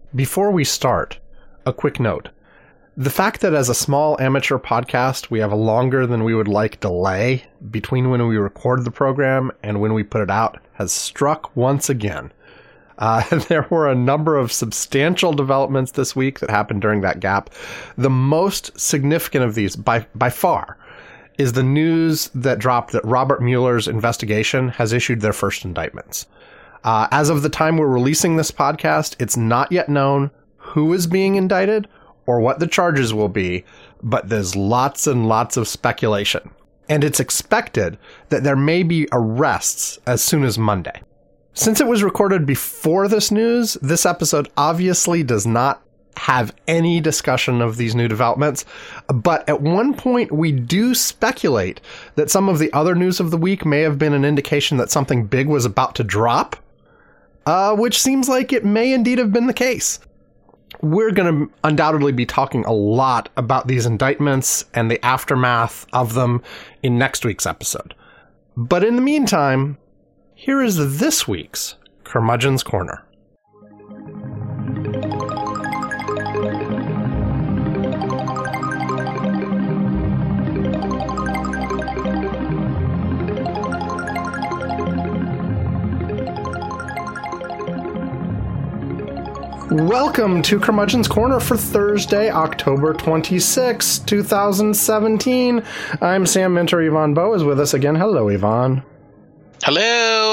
Before we start, a quick note. The fact that as a small amateur podcast, we have a longer than we would like delay between when we record the program and when we put it out has struck once again. There were a number of substantial developments this week that happened during that gap. The most significant of these, by far, is the news that dropped that Robert Mueller's investigation has issued their first indictments. As of the time we're releasing this podcast, it's not yet known who is being indicted or what the charges will be, but there's lots and lots of speculation. And it's expected that there may be arrests as soon as Monday. Since it was recorded before this news, this episode obviously does not have any discussion of these new developments, but at one point we do speculate that some of the other news of the week may have been an indication that something big was about to drop, which seems like it may indeed have been the case. We're going to undoubtedly be talking a lot about these indictments and the aftermath of them in next week's episode. But in the meantime, here is this week's Curmudgeon's Corner. Welcome to Curmudgeon's Corner for Thursday, October 26, 2017. I'm Sam Minter. Yvonne Bowe is with us again. Hello, Yvonne. Hello.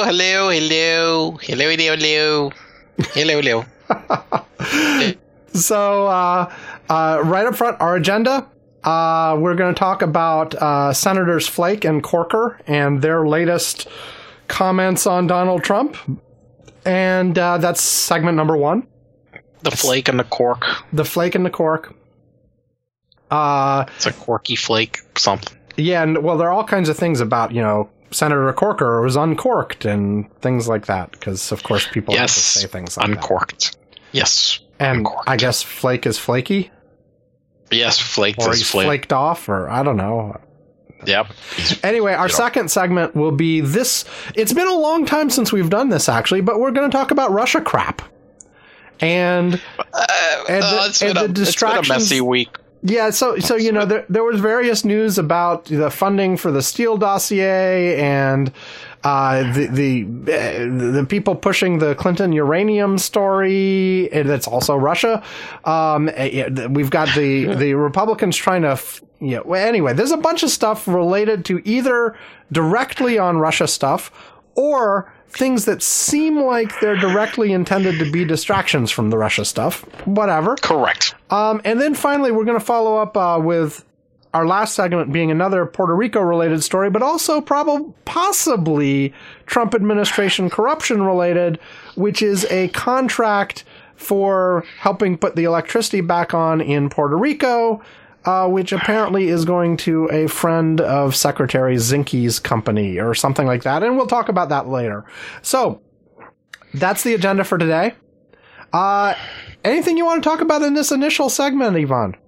So, right up front, our agenda. We're going to talk about Senators Flake and Corker and their latest comments on Donald Trump. And that's segment number one. The flake and the cork. The flake and the cork. It's a corky flake something. Yeah, and well, there are all kinds of things about, Senator Corker was uncorked and things like that, because, of course, people like to say things like uncorked. that. Yes, and uncorked. I guess flake is flaky? Yes, flaked or is he's flake. Flaked off, or I don't know. Yep. Anyway, our second segment will be this. It's been a long time since we've done this, actually, but we're going to talk about Russia crap. And the distractions. It's been a messy week. Yeah, so there was various news about the funding for the Steele dossier and the people pushing the Clinton uranium story. And that's also Russia. We've got the Republicans trying to. Anyway, there's a bunch of stuff related to either directly on Russia stuff or things that seem like they're directly intended to be distractions from the Russia stuff. Whatever. Correct. And then finally, we're going to follow up with our last segment being another Puerto Rico-related story, but also possibly Trump administration corruption-related, which is a contract for helping put the electricity back on in Puerto Rico, which apparently is going to a friend of Secretary Zinke's company or something like that. And we'll talk about that later. So that's the agenda for today. Anything you want to talk about in this initial segment, Yvonne?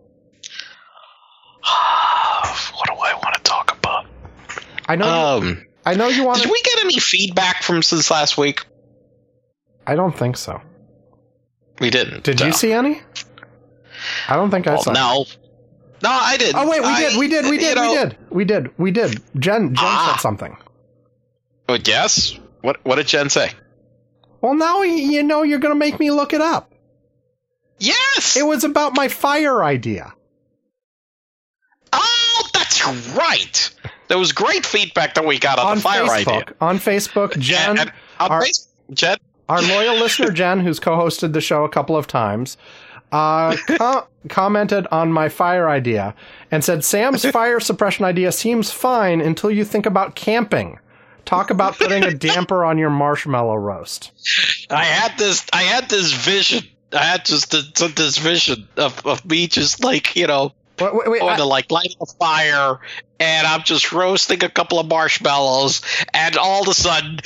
What do I want to talk about? I know you want. Did we get any feedback from since last week? I don't think so. We didn't. Did you see any? I don't think I saw. No, I didn't. Oh wait, we did. Jen said something. Oh, yes? What did Jen say? Well, now you're going to make me look it up. Yes! It was about my fire idea. Oh, that's right! There was great feedback that we got on the fire idea. On Facebook, Jen, our loyal listener Jen, who's co-hosted the show a couple of times, commented on my fire idea and said, Sam's fire suppression idea seems fine until you think about camping. Talk about putting a damper on your marshmallow roast. I had this vision. I had just this vision of me just like, going to like light a fire, and I'm just roasting a couple of marshmallows, and all of a sudden,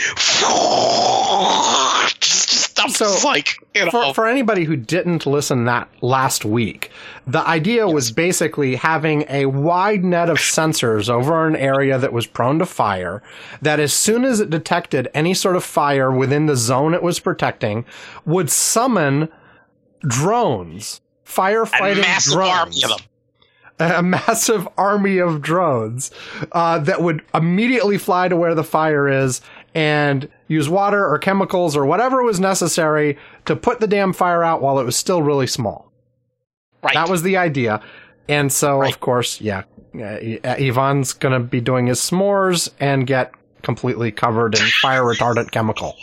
For anybody who didn't listen that last week, the idea was basically having a wide net of sensors over an area that was prone to fire, that as soon as it detected any sort of fire within the zone it was protecting, would summon drones, firefighting drones. A massive army of drones that would immediately fly to where the fire is and use water or chemicals or whatever was necessary to put the damn fire out while it was still really small. Right. That was the idea. And so, of course, Ivan's going to be doing his s'mores and get completely covered in fire-retardant chemical.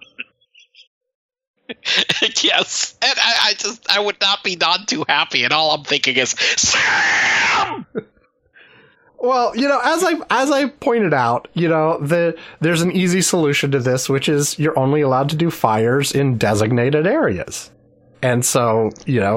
Yes, and I would not be too happy, and all I'm thinking is, Sam! Well, as I pointed out, there's an easy solution to this, which is you're only allowed to do fires in designated areas. And so,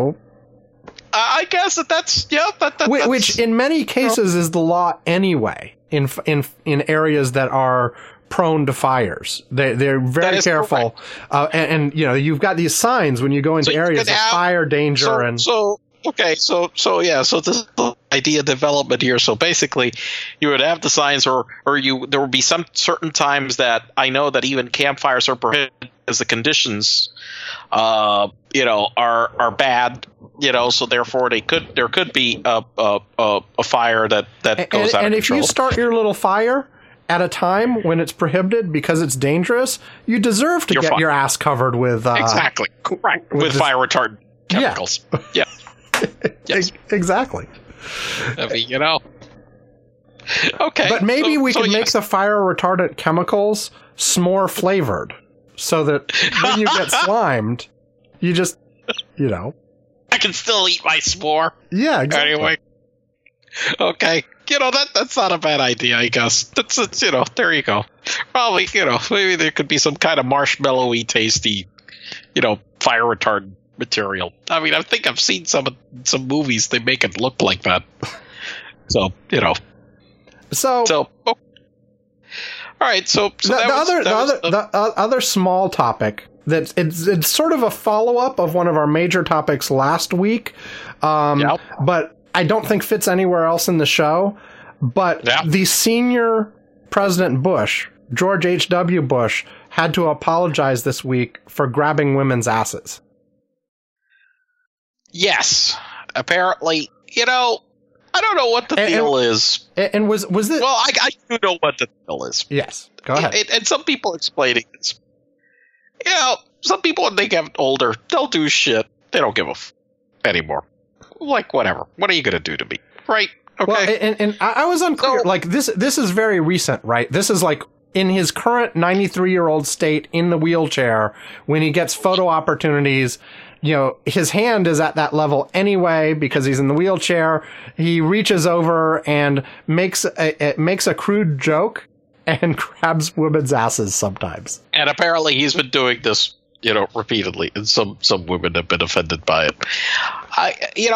I guess that's which in many cases is the law anyway in areas that are prone to fires. They're very careful. And you've got these signs when you go into areas of fire danger so this idea development here. So basically you would have the signs or there would be some certain times that I know that even campfires are prohibited as the conditions are bad, so therefore there could be a fire that goes out of control. And if you start your little fire at a time when it's prohibited because it's dangerous, you deserve to get your ass covered with exactly correct with fire retardant chemicals. Yeah. Yes. Exactly. I mean, okay. But maybe we could make the fire retardant chemicals s'more flavored, so that when you get slimed, you just I can still eat my s'more. Yeah, exactly. Anyway. Okay. That's not a bad idea, I guess. That's there you go. Probably, maybe there could be some kind of marshmallowy tasty, fire retardant material. I mean, I think I've seen some movies, they make it look like that. So, So, all right, so the other small topic that it's sort of a follow-up of one of our major topics last week, but I don't think fits anywhere else in the show. But the senior President Bush, George H.W. Bush, had to apologize this week for grabbing women's asses. Yes, apparently, I don't know what the deal is. And was it? Well, I do know what the deal is. Yes, go ahead. And some people explaining this. Some people when they get older, they'll do shit. They don't give a anymore. Like whatever. What are you going to do to me? Right? Okay. Well, and I was unclear. So, like this is very recent, right? This is like in his current 93-year-old state in the wheelchair when he gets photo opportunities. His hand is at that level anyway because he's in the wheelchair. He reaches over and makes a crude joke and grabs women's asses sometimes. And apparently he's been doing this, repeatedly, and some women have been offended by it. Let me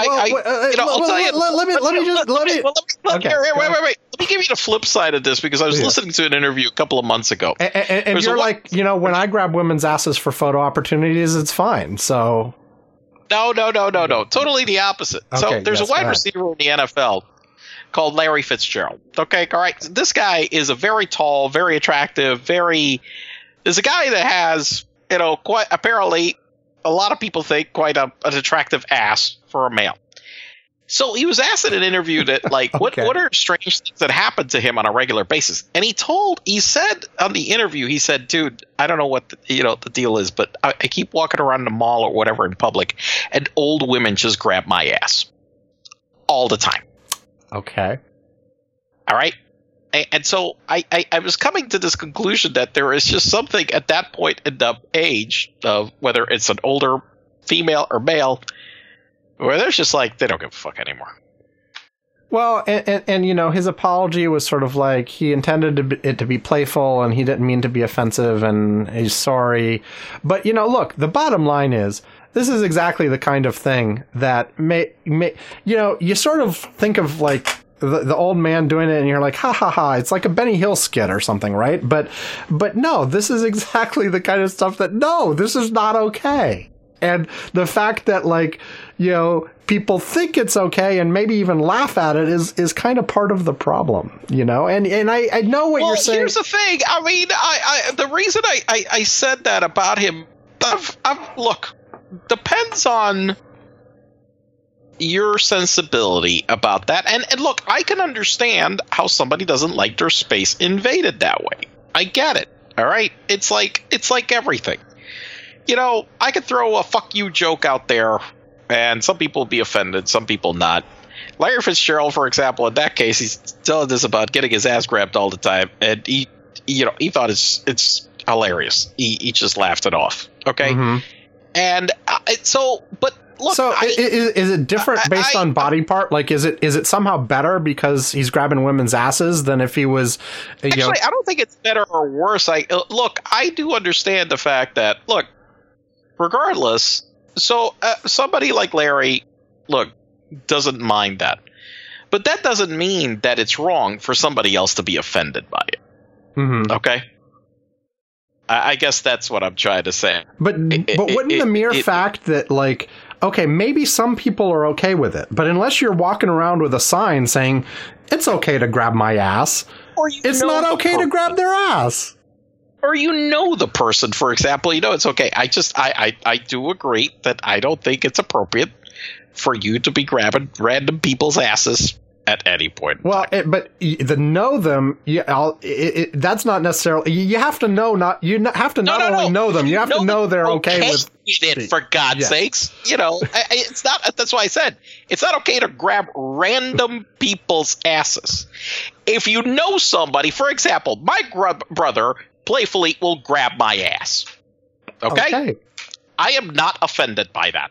give you the flip side of this because I was listening to an interview a couple of months ago. And you're like, when I grab women's asses for photo opportunities, it's fine. So no. Totally the opposite. Okay, so there's a wide receiver in the NFL called Larry Fitzgerald. Okay, all right. This guy is a very tall, very attractive, there's a guy that has, quite apparently a lot of people think quite an attractive ass for a male. So he was asked in an interview that, like, what are strange things that happen to him on a regular basis? And he said on the interview, he said, dude, I don't know what the deal is, but I keep walking around the mall or whatever in public, and old women just grab my ass all the time. Okay. All right. And so I was coming to this conclusion that there is just something at that point in the age of whether it's an older female or male where there's just like, they don't give a fuck anymore. Well, and his apology was sort of like he intended it to be playful and he didn't mean to be offensive and he's sorry. But, look, the bottom line is this is exactly the kind of thing that you sort of think of like the old man doing it and you're like, ha ha ha, it's like a Benny Hill skit or something, right? But no, this is exactly the kind of stuff that, no, this is not okay. And the fact that people think it's okay and maybe even laugh at it is kind of part of the problem, and I know what you're saying. Well, here's the thing. I mean, the reason I said that about him, look, depends on your sensibility about that. And look, I can understand how somebody doesn't like their space invaded that way. I get it. All right. It's like everything. You know, I could throw a fuck you joke out there and some people will be offended, some people not. Larry Fitzgerald, for example, in that case, he's telling us about getting his ass grabbed all the time. And he thought it's hilarious. He just laughed it off. Okay. Mm-hmm. And but look. So is it different based on body part? Like, is it somehow better because he's grabbing women's asses than if he was? Actually, I don't think it's better or worse. I do understand the fact that, look, regardless, so somebody like Larry, look, doesn't mind that, but that doesn't mean that it's wrong for somebody else to be offended by it. Mm-hmm. Okay. I guess that's what I'm trying to say. But wouldn't the mere fact that, like, okay, maybe some people are okay with it, but unless you're walking around with a sign saying it's okay to grab my ass, it's not okay to grab their ass. Or the person, for example, it's okay. I do agree that I don't think it's appropriate for you to be grabbing random people's asses at any point. Well, but the know them, that's not necessarily. You have to know not. You have to not only know them. You have to know they're okay with it. For God's sakes, it's not. That's why I said it's not okay to grab random people's asses. If you know somebody, for example, my brother playfully will grab my ass. Okay, I am not offended by that.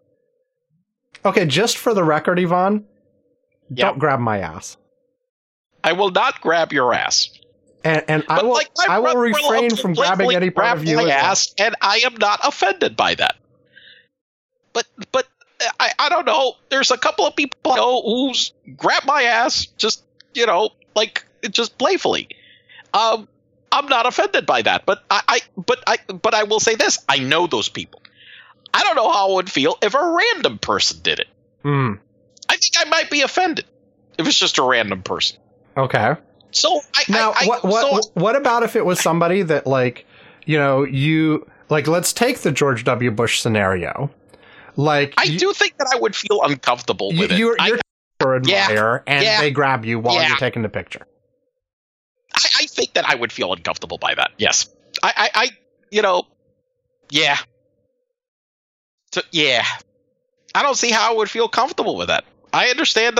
Okay, just for the record, Yvonne. Don't grab my ass. I will not grab your ass. And I will refrain from grabbing any part of you. My ass, and I am not offended by that. But I don't know. There's a couple of people I know who's grab my ass just playfully. I'm not offended by that. But I will say this: I know those people. I don't know how I would feel if a random person did it. Hmm. I think I might be offended if it's just a random person. Okay. So what about if it was somebody that, like, let's take the George W. Bush scenario. Like, I do think that I would feel uncomfortable with it. You're admire, and they grab you while you're taking the picture. I think that I would feel uncomfortable by that. Yes. Yeah. So, yeah. I don't see how I would feel comfortable with that. I understand,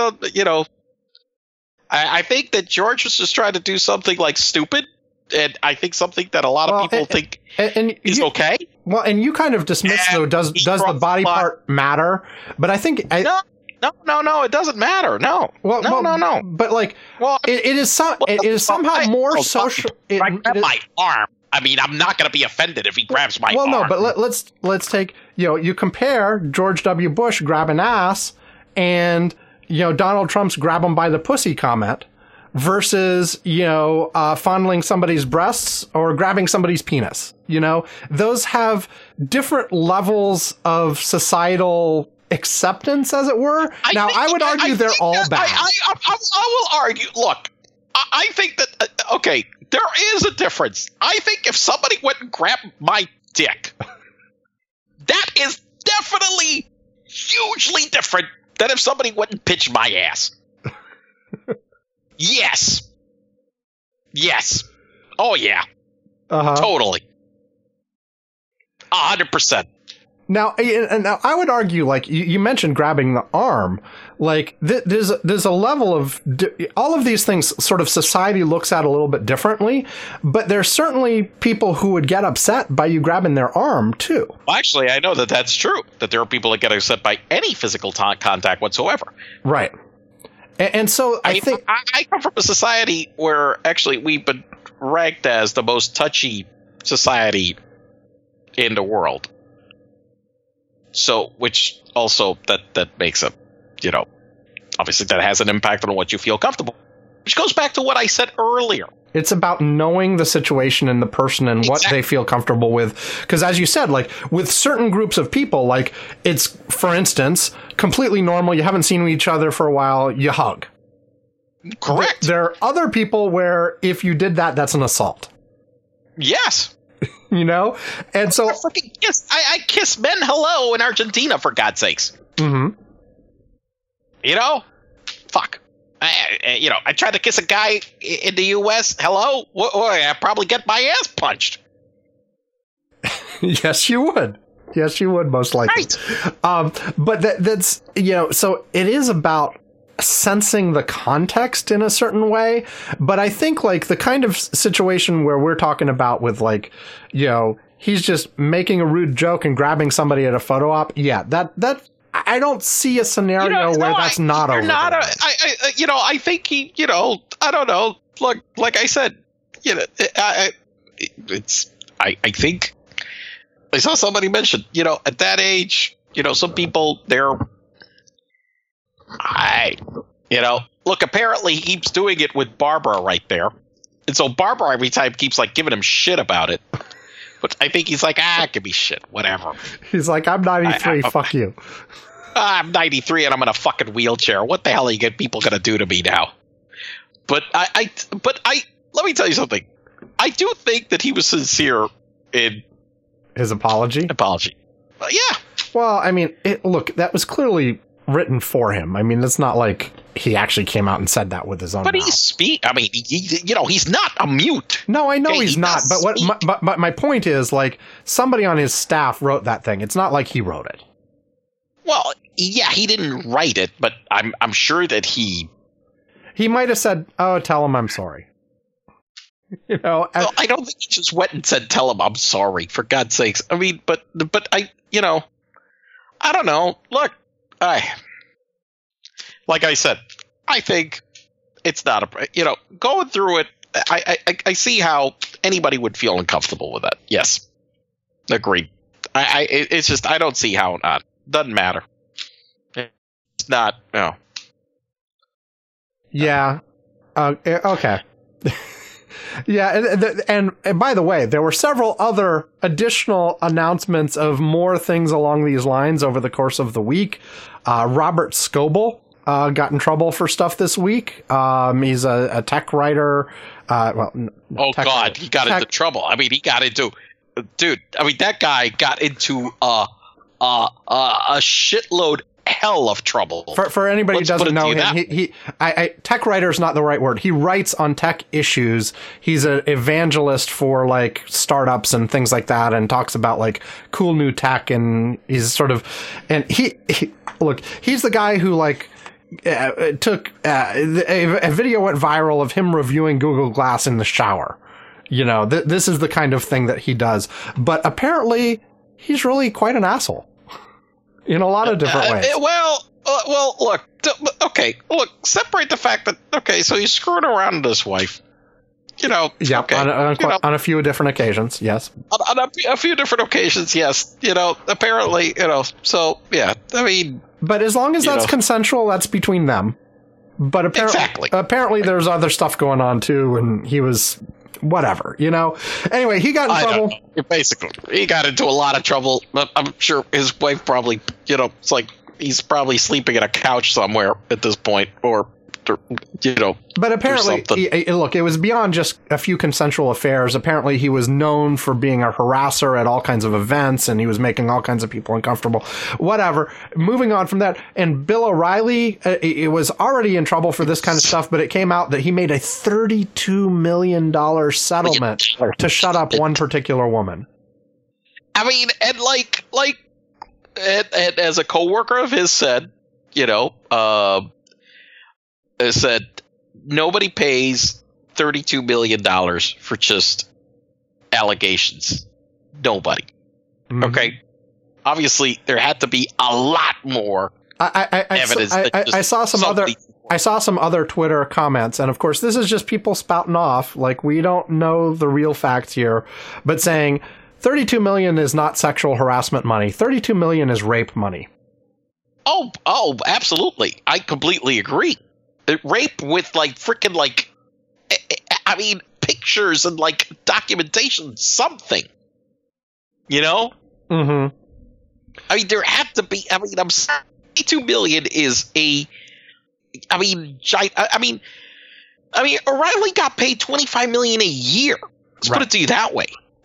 I think that George was just trying to do something like stupid, and I think something that a lot of people think is okay. Well, and you kind of dismiss, though, does the body part matter? But I think... No, it doesn't matter. No. No. But, like, it is somehow more social... If I grab my arm, I mean, I'm not going to be offended if he grabs my arm. Well, no, but let's take, you compare George W. Bush grabbing ass and, Donald Trump's grab him by the pussy comment versus, fondling somebody's breasts or grabbing somebody's penis. Those have different levels of societal acceptance, as it were. I would argue they're all bad. I will argue, look, I think that, okay, there is a difference. I think if somebody went and grabbed my dick, that is definitely hugely different than if somebody went and pitched my ass. Yes. Oh, yeah. Uh-huh. Totally. 100%. Now, I would argue, like, you mentioned grabbing the arm. Like, there's a level of... all of these things sort of society looks at a little bit differently, but there's certainly people who would get upset by you grabbing their arm, too. Well, actually, I know that that's true, that there are people that get upset by any physical contact whatsoever. Right. And so I think... I come from a society where, actually, we've been ranked as the most touchy society in the world. So, which also that makes a, obviously that has an impact on what you feel comfortable, which goes back to what I said earlier. It's about knowing the situation and the person and what they feel comfortable with. Because as you said, like with certain groups of people, like it's, for instance, completely normal. You haven't seen each other for a while. You hug. Correct. There are other people where if you did that, that's an assault. Yes. You know? And so I kiss men hello in Argentina, for God's sakes. Mm-hmm. You know? Fuck. I tried to kiss a guy in the U.S. Hello? I'd probably get my ass punched. Yes, you would. Yes, you would, most likely. Right. But that's, so it is about sensing the context in a certain way. But I think, like, the kind of situation where we're talking about with, like, he's just making a rude joke and grabbing somebody at a photo op. Yeah, that I don't see a scenario where that's not over. I think he, I don't know. Look, like I said, I think I saw somebody mention, at that age, some people look, apparently he keeps doing it with Barbara right there. And so Barbara every time keeps like giving him shit about it. But I think he's like, give me shit, whatever. He's like, I'm 93, fuck you. I'm 93 and I'm in a fucking wheelchair. What the hell are you people going to do to me now? But I let me tell you something. I do think that he was sincere in his apology. Yeah. Well, I mean, look, that was clearly written for him. I mean, it's not like he actually came out and said that with his own mouth. He's not a mute. No, I know he's not. But my point is, like, somebody on his staff wrote that thing. It's not like he wrote it. Well, yeah, he didn't write it, but I'm sure that he might have said, "Oh, tell him I'm sorry." I don't think he just went and said, "Tell him I'm sorry," for God's sakes. I mean, but I don't know. Look, like I said, I think it's not going through it. I see how anybody would feel uncomfortable with that. Yes, agreed. It's just I don't see how not. Doesn't matter. It's not. No. Yeah. Okay. Yeah, and by the way, there were several other additional announcements of more things along these lines over the course of the week. Robert Scoble got in trouble for stuff this week. He's a tech writer. He got into trouble. I mean, that guy got into a shitload hell of trouble. For anybody who doesn't know him, tech writer is not the right word. He writes on tech issues. He's an evangelist for like startups and things like that, and talks about like cool new tech. And he's sort of, and he's the guy who like took a video went viral of him reviewing Google Glass in the shower. This is the kind of thing that he does. But apparently, he's really quite an asshole. In a lot of different ways. Well, look. Okay, look. Separate the fact that so he's screwing around with his wife. Yeah, okay, on a few different occasions, yes. On a few different occasions, yes. Apparently, So yeah, I mean. But as long as that's consensual, that's between them. But apparently, there's other stuff going on too, and he was. Whatever, Anyway, he got in trouble. Basically, he got into a lot of trouble. I'm sure his wife probably, it's like he's probably sleeping in a couch somewhere at this point, or, But apparently, look, it was beyond just a few consensual affairs. Apparently, he was known for being a harasser at all kinds of events, and he was making all kinds of people uncomfortable. Whatever. Moving on from that, and Bill O'Reilly, it was already in trouble for this kind of stuff, but it came out that he made a $32 million settlement to shut up one particular woman. I mean, and and as a coworker of his said, said nobody pays $32 million for just allegations. Nobody. Mm-hmm. Okay. Obviously, there had to be a lot more evidence. I saw some other Twitter comments, and of course, this is just people spouting off. Like, we don't know the real facts here, but saying $32 million is not sexual harassment money. $32 million is rape money. Oh, absolutely. I completely agree. Rape with like freaking pictures and like documentation, something, Mm-hmm. I mean, there had to be. I mean, I'm sorry, $2 million is O'Reilly got paid $25 million a year. Let's put it to you that way. I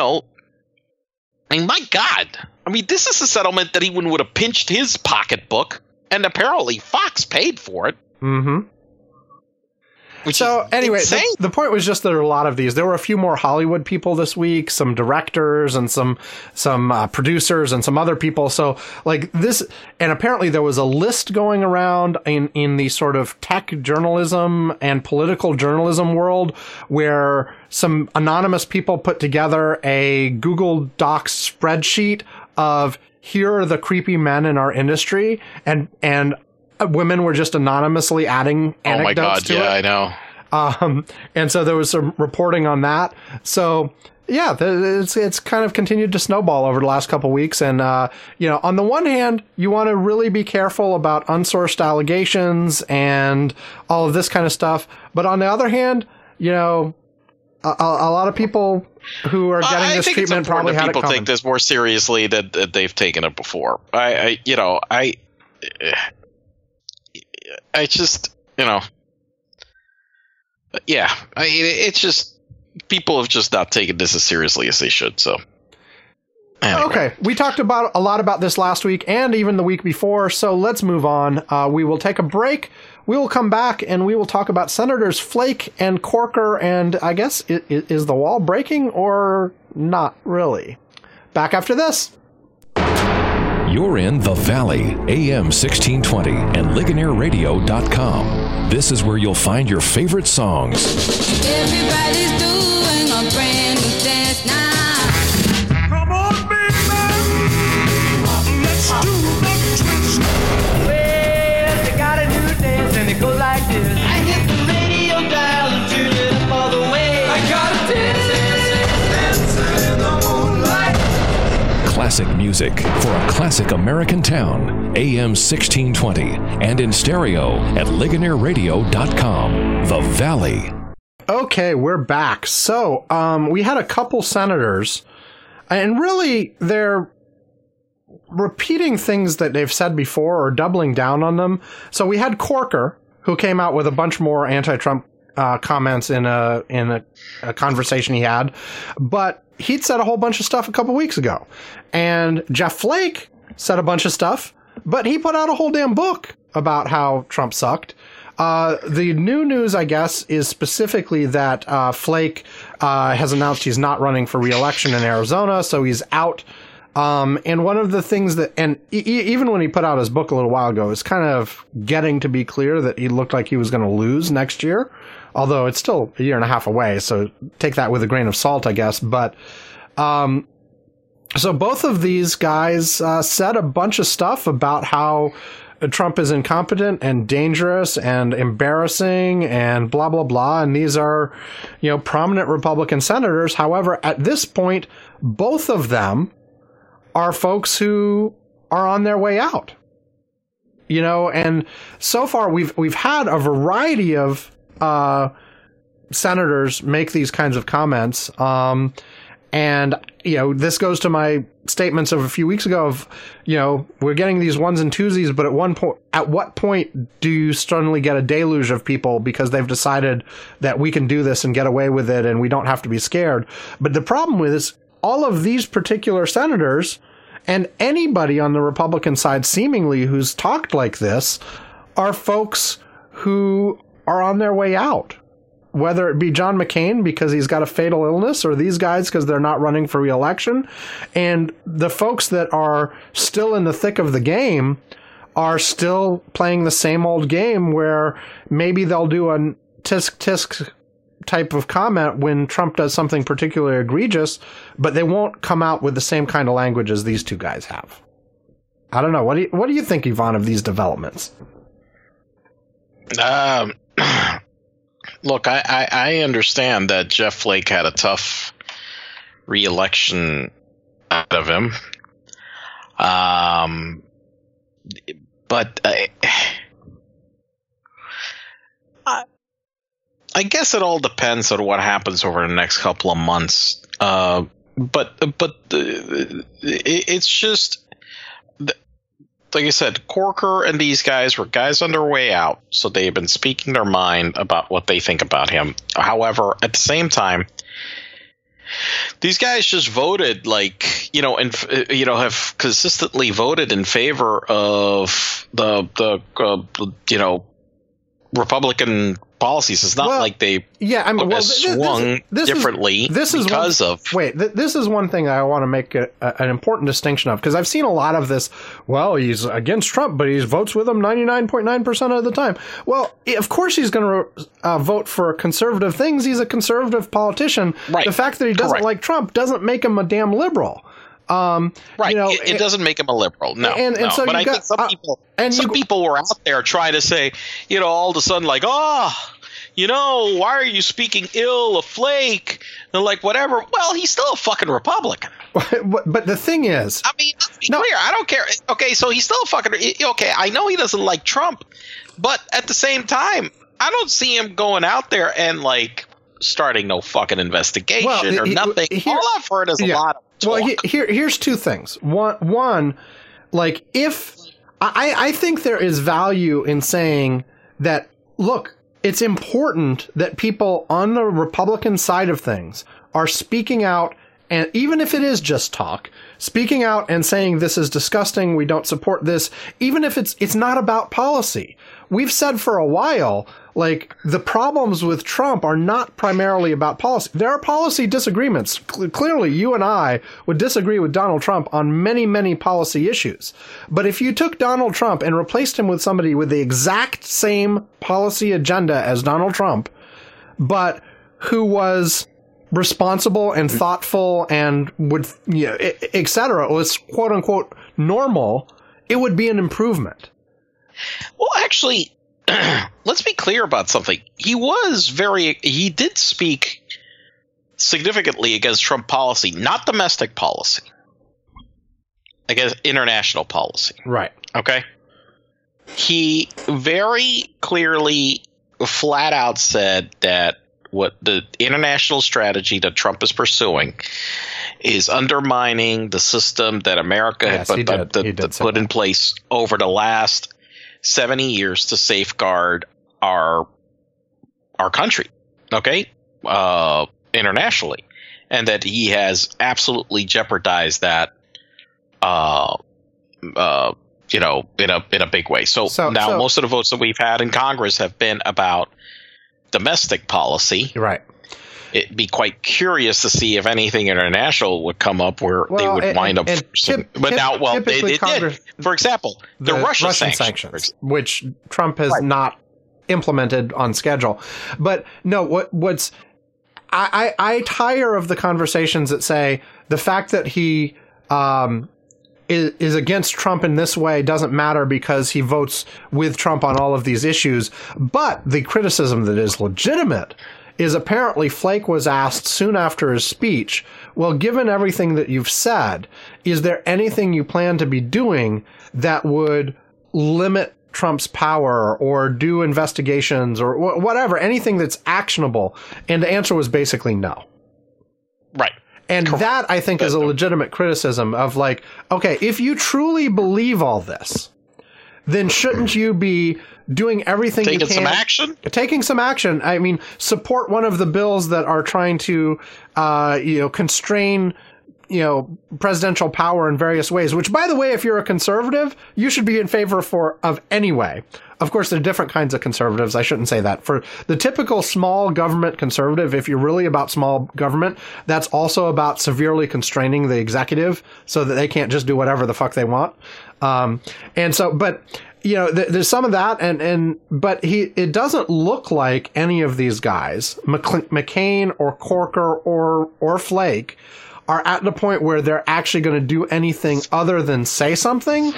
mean, my God. I mean, this is a settlement that he would have pinched his pocketbook, and apparently Fox paid for it. Mm-hmm. So anyway, the point was just that there are a lot of these. There were a few more Hollywood people this week, some directors and some producers and some other people. So like this, and apparently there was a list going around in the sort of tech journalism and political journalism world where some anonymous people put together a Google Docs spreadsheet of here are the creepy men in our industry, and women were just anonymously adding anecdotes to it. I know. And so there was some reporting on that. So yeah, it's kind of continued to snowball over the last couple of weeks. And, on the one hand, you want to really be careful about unsourced allegations and all of this kind of stuff. But on the other hand, a lot of people who are getting this treatment probably had it coming. People take this more seriously than they've taken it before. I just, it's just, people have just not taken this as seriously as they should. So, anyway. Okay, we talked about a lot about this last week and even the week before. So let's move on. We will take a break. We will come back and we will talk about Senators Flake and Corker. And I guess is the wall breaking or not really? Back after this. You're in The Valley, AM 1620 and LigonnaireRadio.com. This is where you'll find your favorite songs. Everybody's doing a brand new dance now. Come on, baby. Let's do the twist. Well, they got a new dance and it goes like this. I hit the radio dial and tune it up all the way. I got a dancing in the moonlight. Classic music for a classic American town. AM 1620 and in stereo at LigonaireRadio.com. The Valley. Okay, we're back. So, we had a couple senators, and really they're repeating things that they've said before or doubling down on them. So we had Corker, who came out with a bunch more anti-Trump comments in a conversation he had, but he'd said a whole bunch of stuff a couple weeks ago. And Jeff Flake said a bunch of stuff, but he put out a whole damn book about how Trump sucked. The new news, I guess, is specifically that Flake has announced he's not running for re-election in Arizona, so he's out. And one of the things that, and even when he put out his book a little while ago, it's kind of getting to be clear that he looked like he was going to lose next year. Although it's still a year and a half away, so take that with a grain of salt, I guess. But so both of these guys said a bunch of stuff about how Trump is incompetent and dangerous and embarrassing and blah, blah, blah. And these are, prominent Republican senators. However, at this point, both of them are folks who are on their way out. And so far we've had a variety of senators make these kinds of comments. And, this goes to my statements of a few weeks ago of, we're getting these ones and twosies, but at what point do you suddenly get a deluge of people because they've decided that we can do this and get away with it and we don't have to be scared? But the problem with is all of these particular senators and anybody on the Republican side seemingly who's talked like this are folks who are on their way out. Whether it be John McCain because he's got a fatal illness or these guys because they're not running for re-election. And the folks that are still in the thick of the game are still playing the same old game where maybe they'll do a tisk-tisk type of comment when Trump does something particularly egregious, but they won't come out with the same kind of language as these two guys have. I don't know. What do you think, Yvonne, of these developments? Look, I understand that Jeff Flake had a tough re-election out of him. But I guess it all depends on what happens over the next couple of months. But it's just, like I said, Corker and these guys were guys on their way out, so they've been speaking their mind about what they think about him. However, at the same time, These guys just voted have consistently voted in favor of the Republican policies. It's not like they swung differently this is one thing I want to make an important distinction of, because I've seen a lot of this. Well, he's against Trump, but he votes with him 99.9% of the time. Well, of course he's going to vote for conservative things. He's a conservative politician. Right. The fact that he doesn't like Trump doesn't make him a damn liberal. Right. It doesn't make him a liberal. No. So but I think some people were out there trying to say, all of a sudden, like, why are you speaking ill of Flake? And like, whatever. Well, he's still a fucking Republican. But the thing is, I mean, let's be clear. I don't care. Okay, so he's still a fucking. Okay, I know he doesn't like Trump, but at the same time, I don't see him going out there and like starting no fucking investigation or nothing. All I've heard is a lot of talk. Well, here's two things. One, like, if I think there is value in saying that, look, it's important that people on the Republican side of things are speaking out, and even if it is just talk, speaking out and saying this is disgusting, we don't support this, even if it's not about policy. We've said for a while, like, the problems with Trump are not primarily about policy. There are policy disagreements. Clearly, you and I would disagree with Donald Trump on many, many policy issues. But if you took Donald Trump and replaced him with somebody with the exact same policy agenda as Donald Trump, but who was responsible and thoughtful and would, et cetera, was quote unquote normal, it would be an improvement. Well, actually, let's be clear about something. He did speak significantly against Trump policy, not domestic policy, against international policy. Right. Okay. He very clearly, flat out said that what the international strategy that Trump is pursuing is undermining the system that America had put in place over the last 70 years to safeguard our country, okay, internationally, and that he has absolutely jeopardized that, in a big way. So most of the votes that we've had in Congress have been about domestic policy, right? It'd be quite curious to see if anything international would come up where they would wind up. They did. For example, the Russian sanctions, which Trump has not implemented on schedule. But no, I tire of the conversations that say the fact that he is against Trump in this way doesn't matter because he votes with Trump on all of these issues. But the criticism that is legitimate is apparently Flake was asked soon after his speech, well, given everything that you've said, is there anything you plan to be doing that would limit Trump's power or do investigations or whatever, anything that's actionable? And the answer was basically no. Right. And correct. That, I think, is a legitimate criticism of like, okay, if you truly believe all this, then shouldn't you be doing everything you can? Taking some action. I mean, support one of the bills that are trying to, constrain, presidential power in various ways, which, by the way, if you're a conservative, you should be in favor of anyway. Of course, there are different kinds of conservatives. I shouldn't say that. For the typical small government conservative, if you're really about small government, that's also about severely constraining the executive so that they can't just do whatever the fuck they want. There's some of that, but it doesn't look like any of these guys, McCain or Corker or Flake, are at the point where they're actually going to do anything other than say something.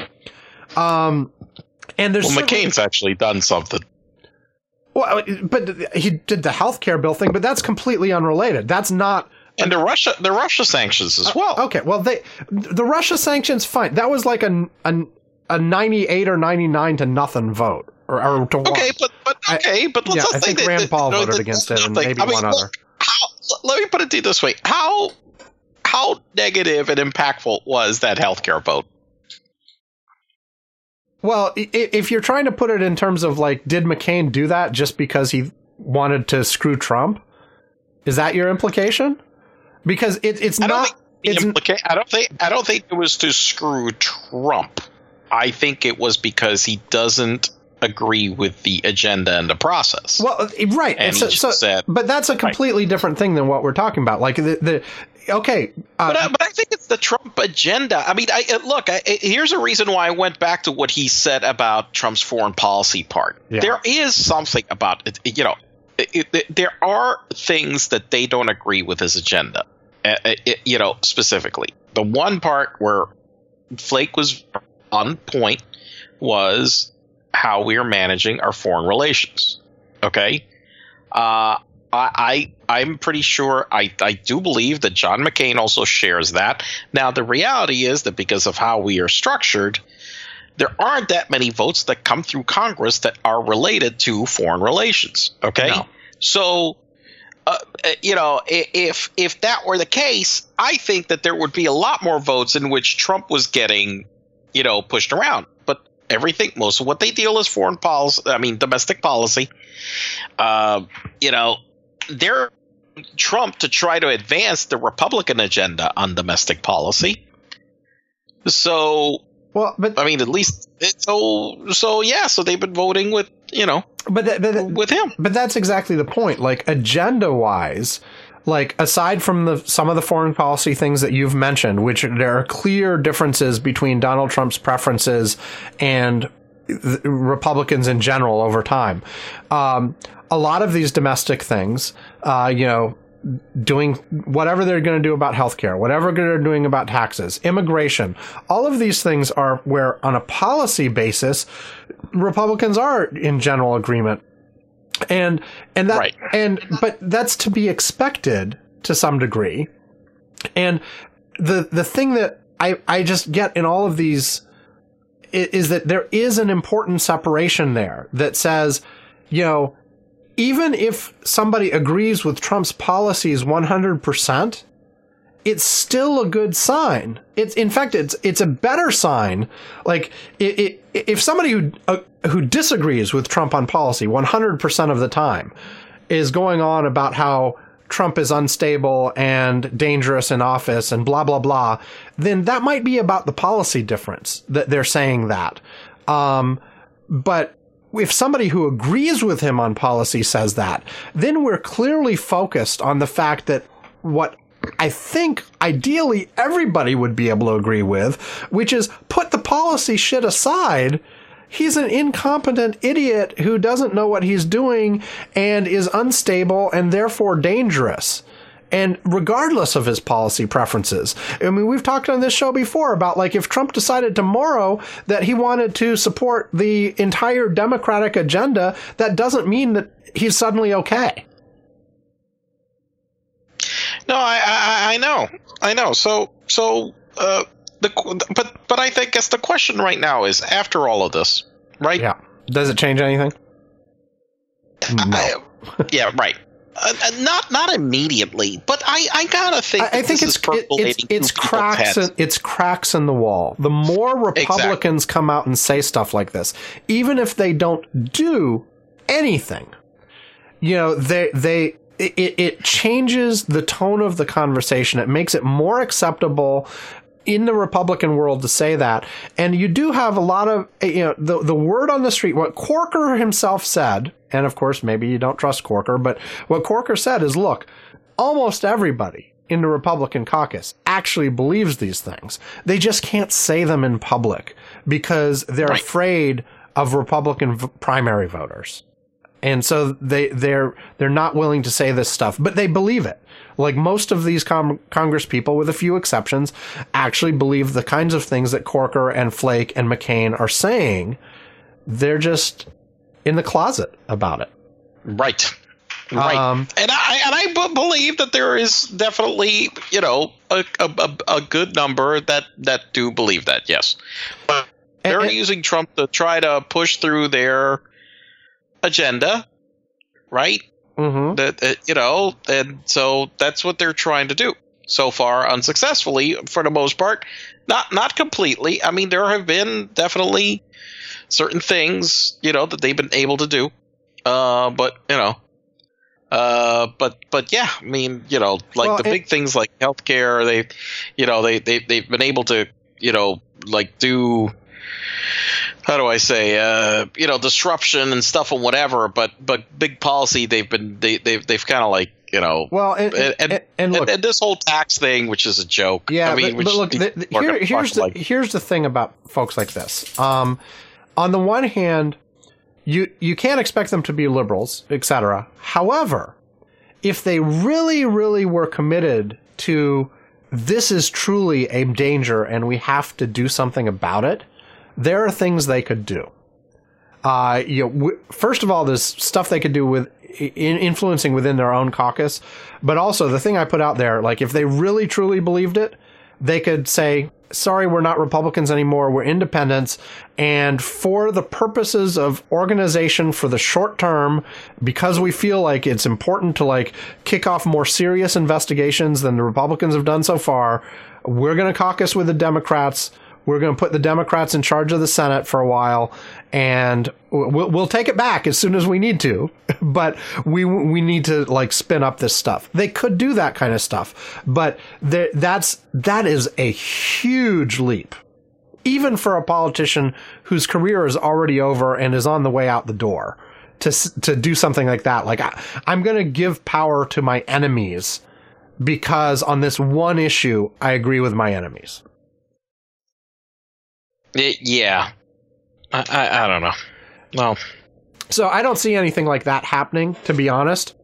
McCain's actually done something. Well, but he did the healthcare bill thing, but that's completely unrelated. That's not. And the Russia sanctions as well. Okay, well, the Russia sanctions, fine. That was like a 98 or 99 to nothing vote, or to 1. Okay, but let's I think Rand Paul voted against it, and maybe one other. Let me put it to you this way: how negative and impactful was that healthcare vote? Well, if you're trying to put it in terms of like, did McCain do that just because he wanted to screw Trump? Is that your implication? because it's not. I don't think it was to screw Trump. I think it was because he doesn't agree with the agenda and the process. Well, right. And but that's a completely different thing than what we're talking about. Like okay. But I think it's the Trump agenda. I mean, here's a reason why I went back to what he said about Trump's foreign policy part. Yeah. There is something about it. There are things that they don't agree with his agenda. Specifically, the one part where Flake was on point was how we are managing our foreign relations. Okay, I'm pretty sure I do believe that John McCain also shares that. Now, the reality is that because of how we are structured, there aren't that many votes that come through Congress that are related to foreign relations. Okay, no. So. If that were the case, I think that there would be a lot more votes in which Trump was getting, pushed around. But most of what they deal is foreign policy. I mean, domestic policy. They're Trump to try to advance the Republican agenda on domestic policy. So, well, but I mean, at least so they've been voting with with him. But that's exactly the point. Like, agenda-wise, like, aside from some of the foreign policy things that you've mentioned, which there are clear differences between Donald Trump's preferences and Republicans in general over time. A lot of these domestic things, doing whatever they're going to do about healthcare, whatever they're doing about taxes, immigration, all of these things are where, on a policy basis, Republicans are in general agreement. And that, right. But that's to be expected to some degree. And the thing that I just get in all of these is that there is an important separation there that says, even if somebody agrees with Trump's policies 100%, it's still a good sign. In fact, it's a better sign. Like, if somebody who disagrees with Trump on policy 100% of the time is going on about how Trump is unstable and dangerous in office and blah, blah, blah, then that might be about the policy difference that they're saying that. But if somebody who agrees with him on policy says that, then we're clearly focused on the fact that what I think ideally everybody would be able to agree with, which is put the policy shit aside. He's an incompetent idiot who doesn't know what he's doing and is unstable and therefore dangerous. And regardless of his policy preferences. I mean, we've talked on this show before about, like, if Trump decided tomorrow that he wanted to support the entire Democratic agenda, that doesn't mean that he's suddenly okay. No, I know. But I think the question right now is, after all of this, right? Yeah. Does it change anything? No. Yeah, right. Not immediately, but I gotta think. I think it's cracks. It's cracks in the wall. The more Republicans come out and say stuff like this, even if they don't do anything, it changes the tone of the conversation. It makes it more acceptable in the Republican world to say that. And you do have a lot of, the word on the street, what Corker himself said, and of course, maybe you don't trust Corker, but what Corker said is, look, almost everybody in the Republican caucus actually believes these things. They just can't say them in public because they're afraid of Republican primary voters. And so they're not willing to say this stuff, but they believe it. Like, most of these Congress people, with a few exceptions, actually believe the kinds of things that Corker and Flake and McCain are saying. They're just in the closet about it. Right. And I believe that there is definitely, a good number that do believe that. Yes. But they're using Trump to try to push through their agenda, right? Mm-hmm. And so that's what they're trying to do. So far, unsuccessfully, for the most part. Not completely. I mean, there have been definitely certain things, that they've been able to do. But But yeah, I mean, like the big things like healthcare, they've been able to, like do, how do I say, disruption and stuff and whatever. But big policy, they've kind of like, Well, and look, and this whole tax thing, which is a joke. Yeah, but look, here's the thing about folks like this. On the one hand, you can't expect them to be liberals, etc. However, if they really, really were committed to this is truly a danger and we have to do something about it, there are things they could do. First of all, there's stuff they could do with influencing within their own caucus, but also the thing I put out there, like if they really truly believed it, they could say, sorry, we're not Republicans anymore, we're independents, and for the purposes of organization for the short term, because we feel like it's important to like kick off more serious investigations than the Republicans have done so far, we're going to caucus with the Democrats. We're going to put the Democrats in charge of the Senate for a while, and we'll take it back as soon as we need to. But we need to like spin up this stuff. They could do that kind of stuff, but that is a huge leap, even for a politician whose career is already over and is on the way out the door to do something like that. Like I'm going to give power to my enemies because on this one issue I agree with my enemies. Yeah, I don't know. Well, so I don't see anything like that happening, to be honest.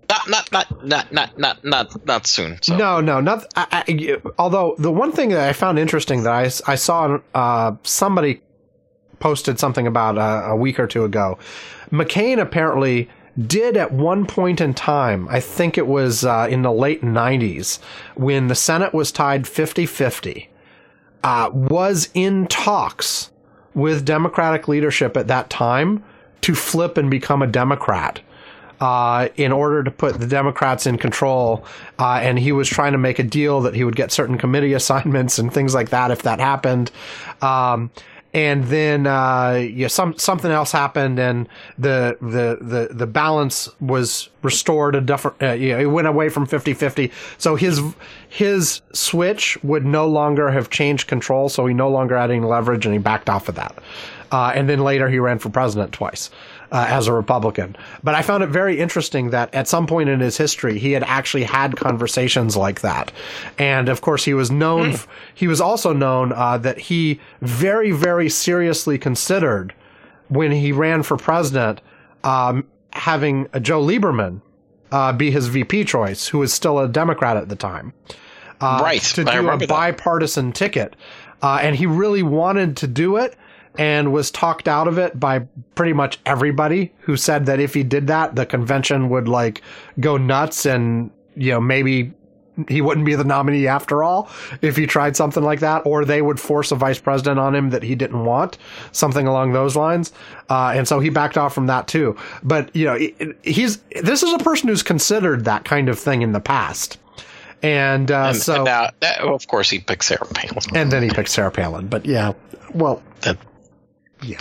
Not soon. So. No, not. Although the one thing that I found interesting that I saw somebody posted something about a week or two ago. McCain apparently did at one point in time, I think it was in the late 90s, when the Senate was tied 50-50. Was in talks with Democratic leadership at that time to flip and become a Democrat in order to put the Democrats in control. And he was trying to make a deal that he would get certain committee assignments and things like that if that happened. And then something else happened, and the balance was restored. It went away from 50-50. So his switch would no longer have changed control. So he no longer had any leverage, and he backed off of that. And then later he ran for president twice as a Republican. But I found it very interesting that at some point in his history, he had actually had conversations like that. And of course, he was known. He was also known that he very, very seriously considered when he ran for president having Joe Lieberman be his VP choice, who was still a Democrat at the time. Right. To do a bipartisan ticket. And he really wanted to do it, and was talked out of it by pretty much everybody, who said that if he did that, the convention would like go nuts, and maybe he wouldn't be the nominee after all if he tried something like that, or they would force a vice president on him that he didn't want, something along those lines. And so he backed off from that too. But this is a person who's considered that kind of thing in the past. And now, of course, he picked Sarah Palin. And then he picked Sarah Palin. But yeah, well, yeah.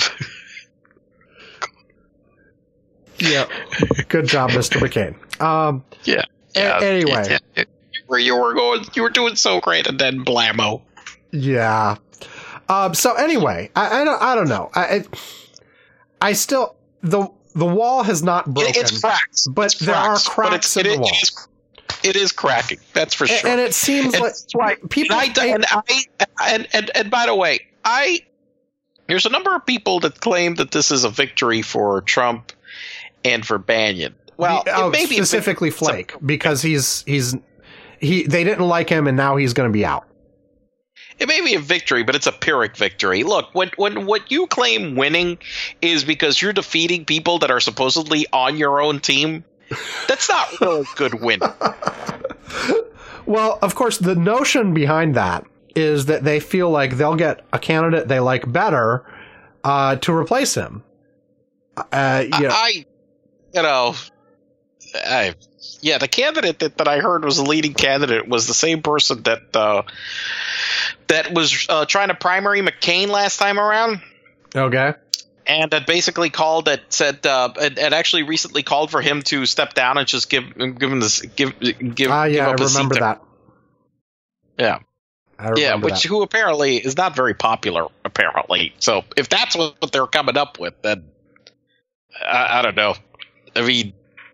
Yeah. Good job, Mr. McCain. Yeah. Anyway. You were doing so great, and then blammo. Yeah. So anyway, I don't know. I still, the wall has not broken. It's cracks. But there are cracks in the wall. It is cracking. That's for sure. And it seems like people. And by the way, there's a number of people that claim that this is a victory for Trump and for Bannon. Well, maybe specifically Flake, because they didn't like him, and now he's going to be out. It may be a victory, but it's a Pyrrhic victory. Look, when what you claim winning is because you're defeating people that are supposedly on your own team, that's not really a good win. Well, of course, the notion behind that is that they feel like they'll get a candidate they like better to replace him. The candidate that I heard was the leading candidate was the same person that was trying to primary McCain last time around. Okay. And that basically called it, said, it actually recently called for him to step down and just give him this, give I up his remember seat that. Yeah. I remember that. Who apparently is not very popular, apparently. So if that's what they're coming up with, then I don't know. I mean,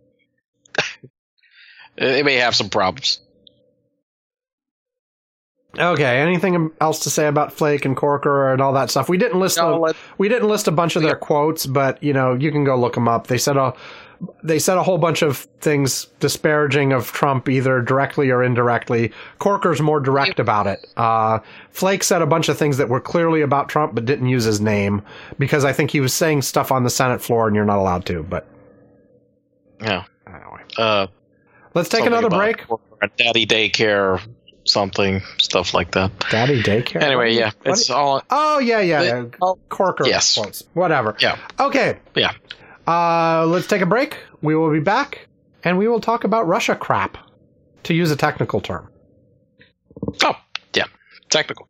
they may have some problems. Okay, anything else to say about Flake and Corker and all that stuff? We didn't list a bunch of their quotes, but you can go look them up. They said a whole bunch of things disparaging of Trump, either directly or indirectly. Corker's more direct about it. Flake said a bunch of things that were clearly about Trump, but didn't use his name because I think he was saying stuff on the Senate floor, and you're not allowed to. But yeah, anyway, let's take another break. Daddy daycare. Something, stuff like that. Daddy daycare? Anyway, yeah. It's all. Oh, yeah. Corker. Yes. Quotes. Whatever. Yeah. Okay. Yeah. Let's take a break. We will be back, and we will talk about Russia crap, to use a technical term. Oh, yeah. Technical.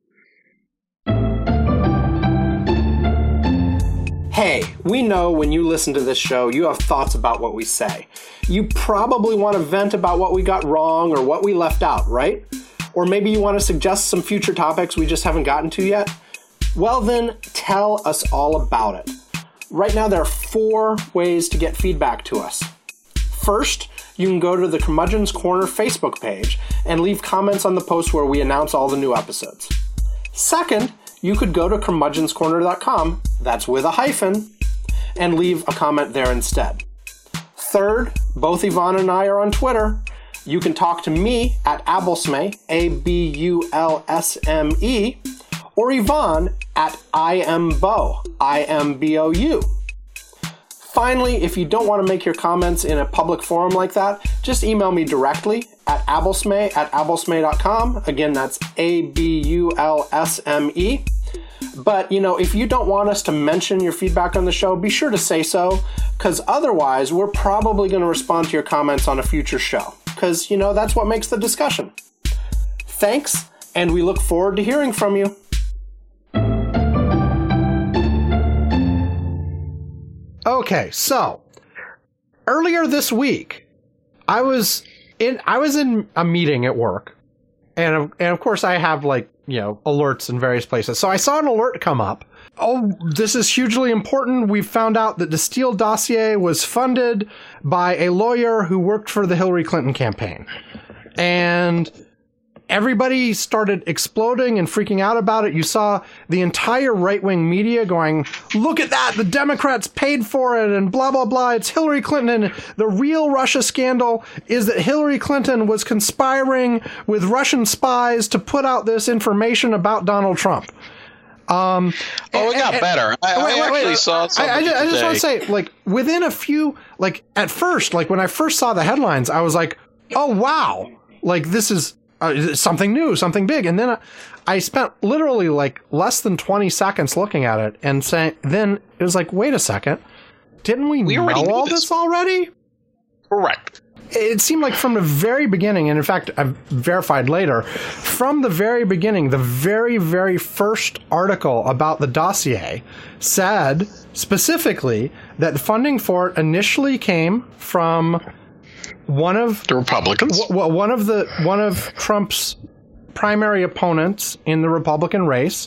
Hey, we know when you listen to this show, you have thoughts about what we say. You probably want to vent about what we got wrong or what we left out, right? Or maybe you want to suggest some future topics we just haven't gotten to yet? Well then, tell us all about it. Right now there are 4 ways to get feedback to us. First, you can go to the Curmudgeon's Corner Facebook page and leave comments on the post where we announce all the new episodes. Second, you could go to curmudgeonscorner.com, that's with a hyphen, and leave a comment there instead. Third, both Yvonne and I are on Twitter. You can talk to me at Abulsme, A-B-U-L-S-M-E, or Yvonne at IamBo, I-M-B-O-U. Finally, if you don't want to make your comments in a public forum like that, just email me directly at abulsme@abulsme.com. Again, that's A-B-U-L-S-M-E. But, if you don't want us to mention your feedback on the show, be sure to say so, because otherwise we're probably going to respond to your comments on a future show. Because, that's what makes the discussion. Thanks, and we look forward to hearing from you. Okay, so earlier this week, I was in a meeting at work, and of course I have alerts in various places. So I saw an alert come up. Oh, this is hugely important. We've found out that the Steele dossier was funded by a lawyer who worked for the Hillary Clinton campaign. And everybody started exploding and freaking out about it. You saw the entire right-wing media going, look at that, the Democrats paid for it, and blah, blah, blah, it's Hillary Clinton. And the real Russia scandal is that Hillary Clinton was conspiring with Russian spies to put out this information about Donald Trump. It got better. I actually saw something I just want to say, within a few, at first, when I first saw the headlines, I was like, oh, wow, this is something new, something big. And then I spent literally less than 20 seconds looking at it and then it was wait a second, didn't we know all this already? Correct. It seemed like from the very beginning, and in fact, I've verified later, from the very beginning, the very, very first article about the dossier said specifically that funding for it initially came from one of the Republicans, one of Trump's primary opponents in the Republican race.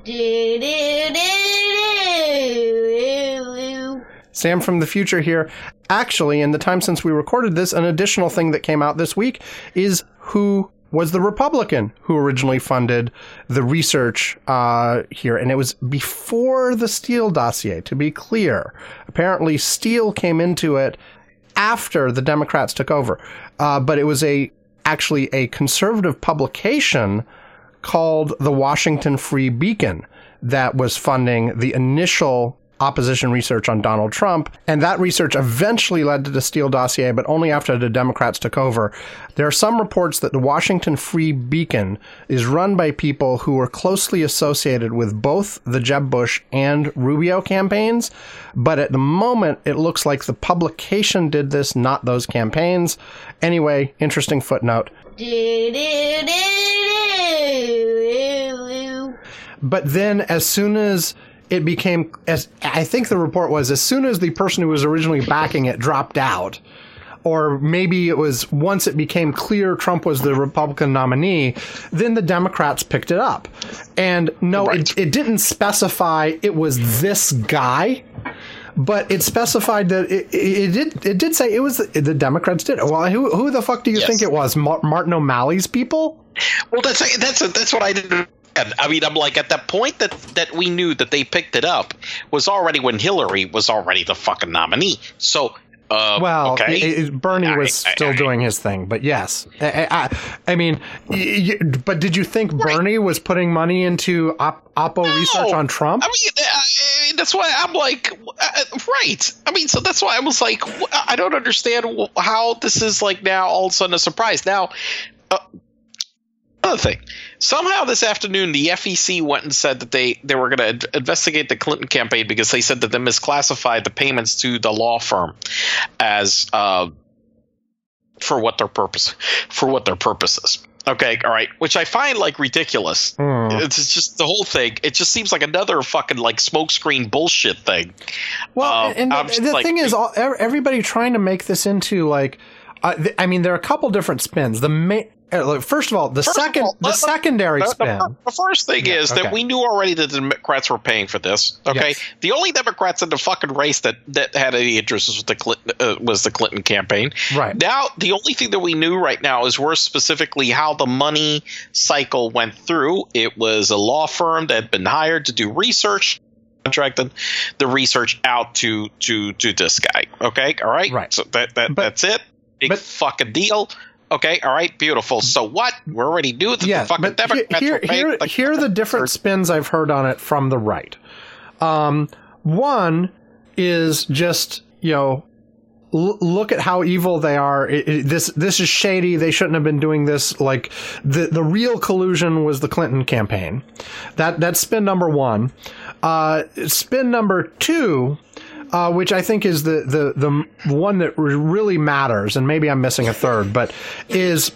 Sam from the future here. Actually, in the time since we recorded this, an additional thing that came out this week is who was the Republican who originally funded the research here. And it was before the Steele dossier, to be clear. Apparently, Steele came into it after the Democrats took over. But it was actually a conservative publication called the Washington Free Beacon that was funding the initial opposition research on Donald Trump, and that research eventually led to the Steele dossier, but only after the Democrats took over. There are some reports that the Washington Free Beacon is run by people who are closely associated with both the Jeb Bush and Rubio campaigns, but at the moment, it looks like the publication did this, not those campaigns. Anyway, interesting footnote. But then, as soon as it became, as I think the report was, as soon as the person who was originally backing it dropped out, or maybe it was once it became clear Trump was the Republican nominee, then the Democrats picked it up. And no, it didn't specify it was this guy, but it specified that it did say it was the Democrats did it. Well, who the fuck do you think it was? Martin O'Malley's people? Well, that's what I didn't. I mean, I'm like, at that point that we knew that they picked it up was already when Hillary was already the fucking nominee. So. Bernie was still doing his thing, but yes. I mean, but did you think Bernie was putting money into Oppo research on Trump? I mean, that's why I'm like, right. I mean, so that's why I was like, I don't understand how this is like now all of a sudden a surprise. Now, another thing. Somehow this afternoon, the FEC went and said that they were going to investigate the Clinton campaign because they said that they misclassified the payments to the law firm as for what their purpose is. Okay, all right, which I find like ridiculous. It's just the whole thing. It just seems like another fucking like smokescreen bullshit thing. Well, and the thing is, everybody trying to make this into like, I mean, there are a couple different spins. First of all, the secondary spin. The first thing is that we knew already that the Democrats were paying for this. Okay, yes. The only Democrats in the fucking race that had any interest was the Clinton campaign. Right now, the only thing that we knew right now is specifically how the money cycle went through. It was a law firm that had been hired to do research. Contracted the research out to this guy. Okay, all right. Right. So that's it. Big fucking deal. Okay, all right, beautiful. So what? We already knew that the fucking Democrats were paying. Here are the different spins I've heard on it from the right. One is just, look at how evil they are. This is shady. They shouldn't have been doing this. Like the real collusion was the Clinton campaign. That's spin number one. Spin number two, which I think is the one that really matters, and maybe I'm missing a third, but is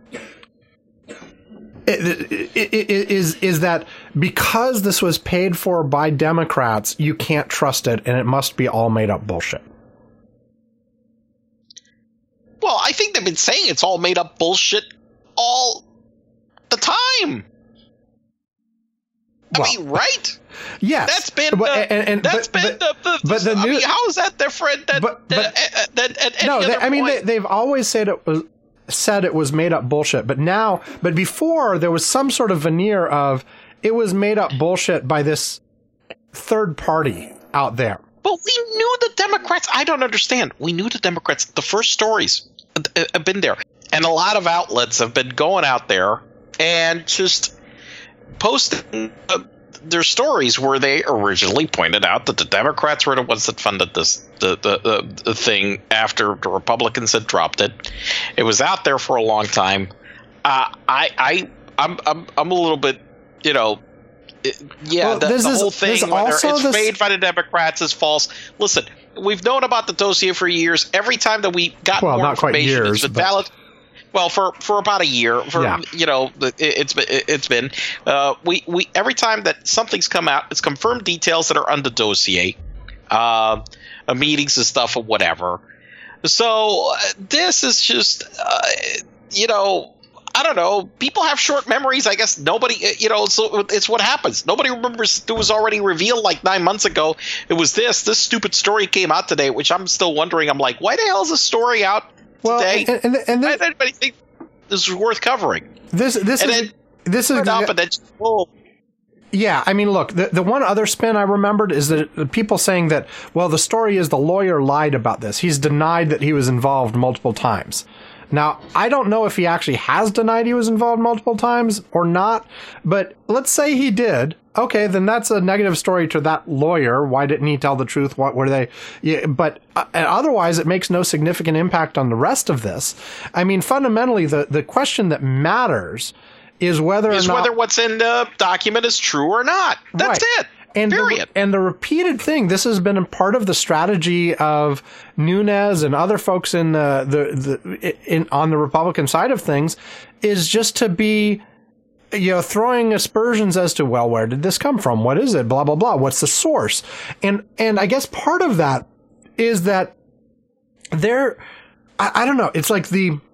that because this was paid for by Democrats, you can't trust it, and it must be all made up bullshit. Well, I think they've been saying it's all made up bullshit all the time. I mean, right? Yes, that's been how is that different than any other point? They've always said it was made up bullshit, but before there was some sort of veneer of it was made up bullshit by this third party out there. But we knew the Democrats. I don't understand. We knew the Democrats. The first stories have been there, and a lot of outlets have been going out there and just posting their stories where they originally pointed out that the Democrats were the ones that funded this the thing after the Republicans had dropped it. It was out there for a long time. I'm a little bit, the whole thing, whether it's made by the Democrats, is false. Listen, we've known about the dossier for years. Every time that we got more information, it's been valid. Well, for about a year, it's been we every time that something's come out, it's confirmed details that are on the dossier, meetings and stuff or whatever. So this is just, I don't know. People have short memories. I guess nobody, so it's what happens. Nobody remembers it was already revealed like 9 months ago. It was this stupid story came out today, which I'm still wondering. I'm like, why the hell is this story out today? And why does anybody think this is worth covering? Yeah, I mean, look, the one other spin I remembered is that the people saying that, well, the story is the lawyer lied about this. He's denied that he was involved multiple times. Now, I don't know if he actually has denied he was involved multiple times or not, but let's say he did. Okay, then that's a negative story to that lawyer. Why didn't he tell the truth? What were they? Yeah, but otherwise, it makes no significant impact on the rest of this. I mean, fundamentally, the question that matters is whether what's in the document is true or not. That's it. Period. And the repeated thing, this has been a part of the strategy of Nunes and other folks in on the Republican side of things, is just to be throwing aspersions as to, well, where did this come from? What is it? Blah, blah, blah. What's the source? And I guess part of that is that I don't know. It's like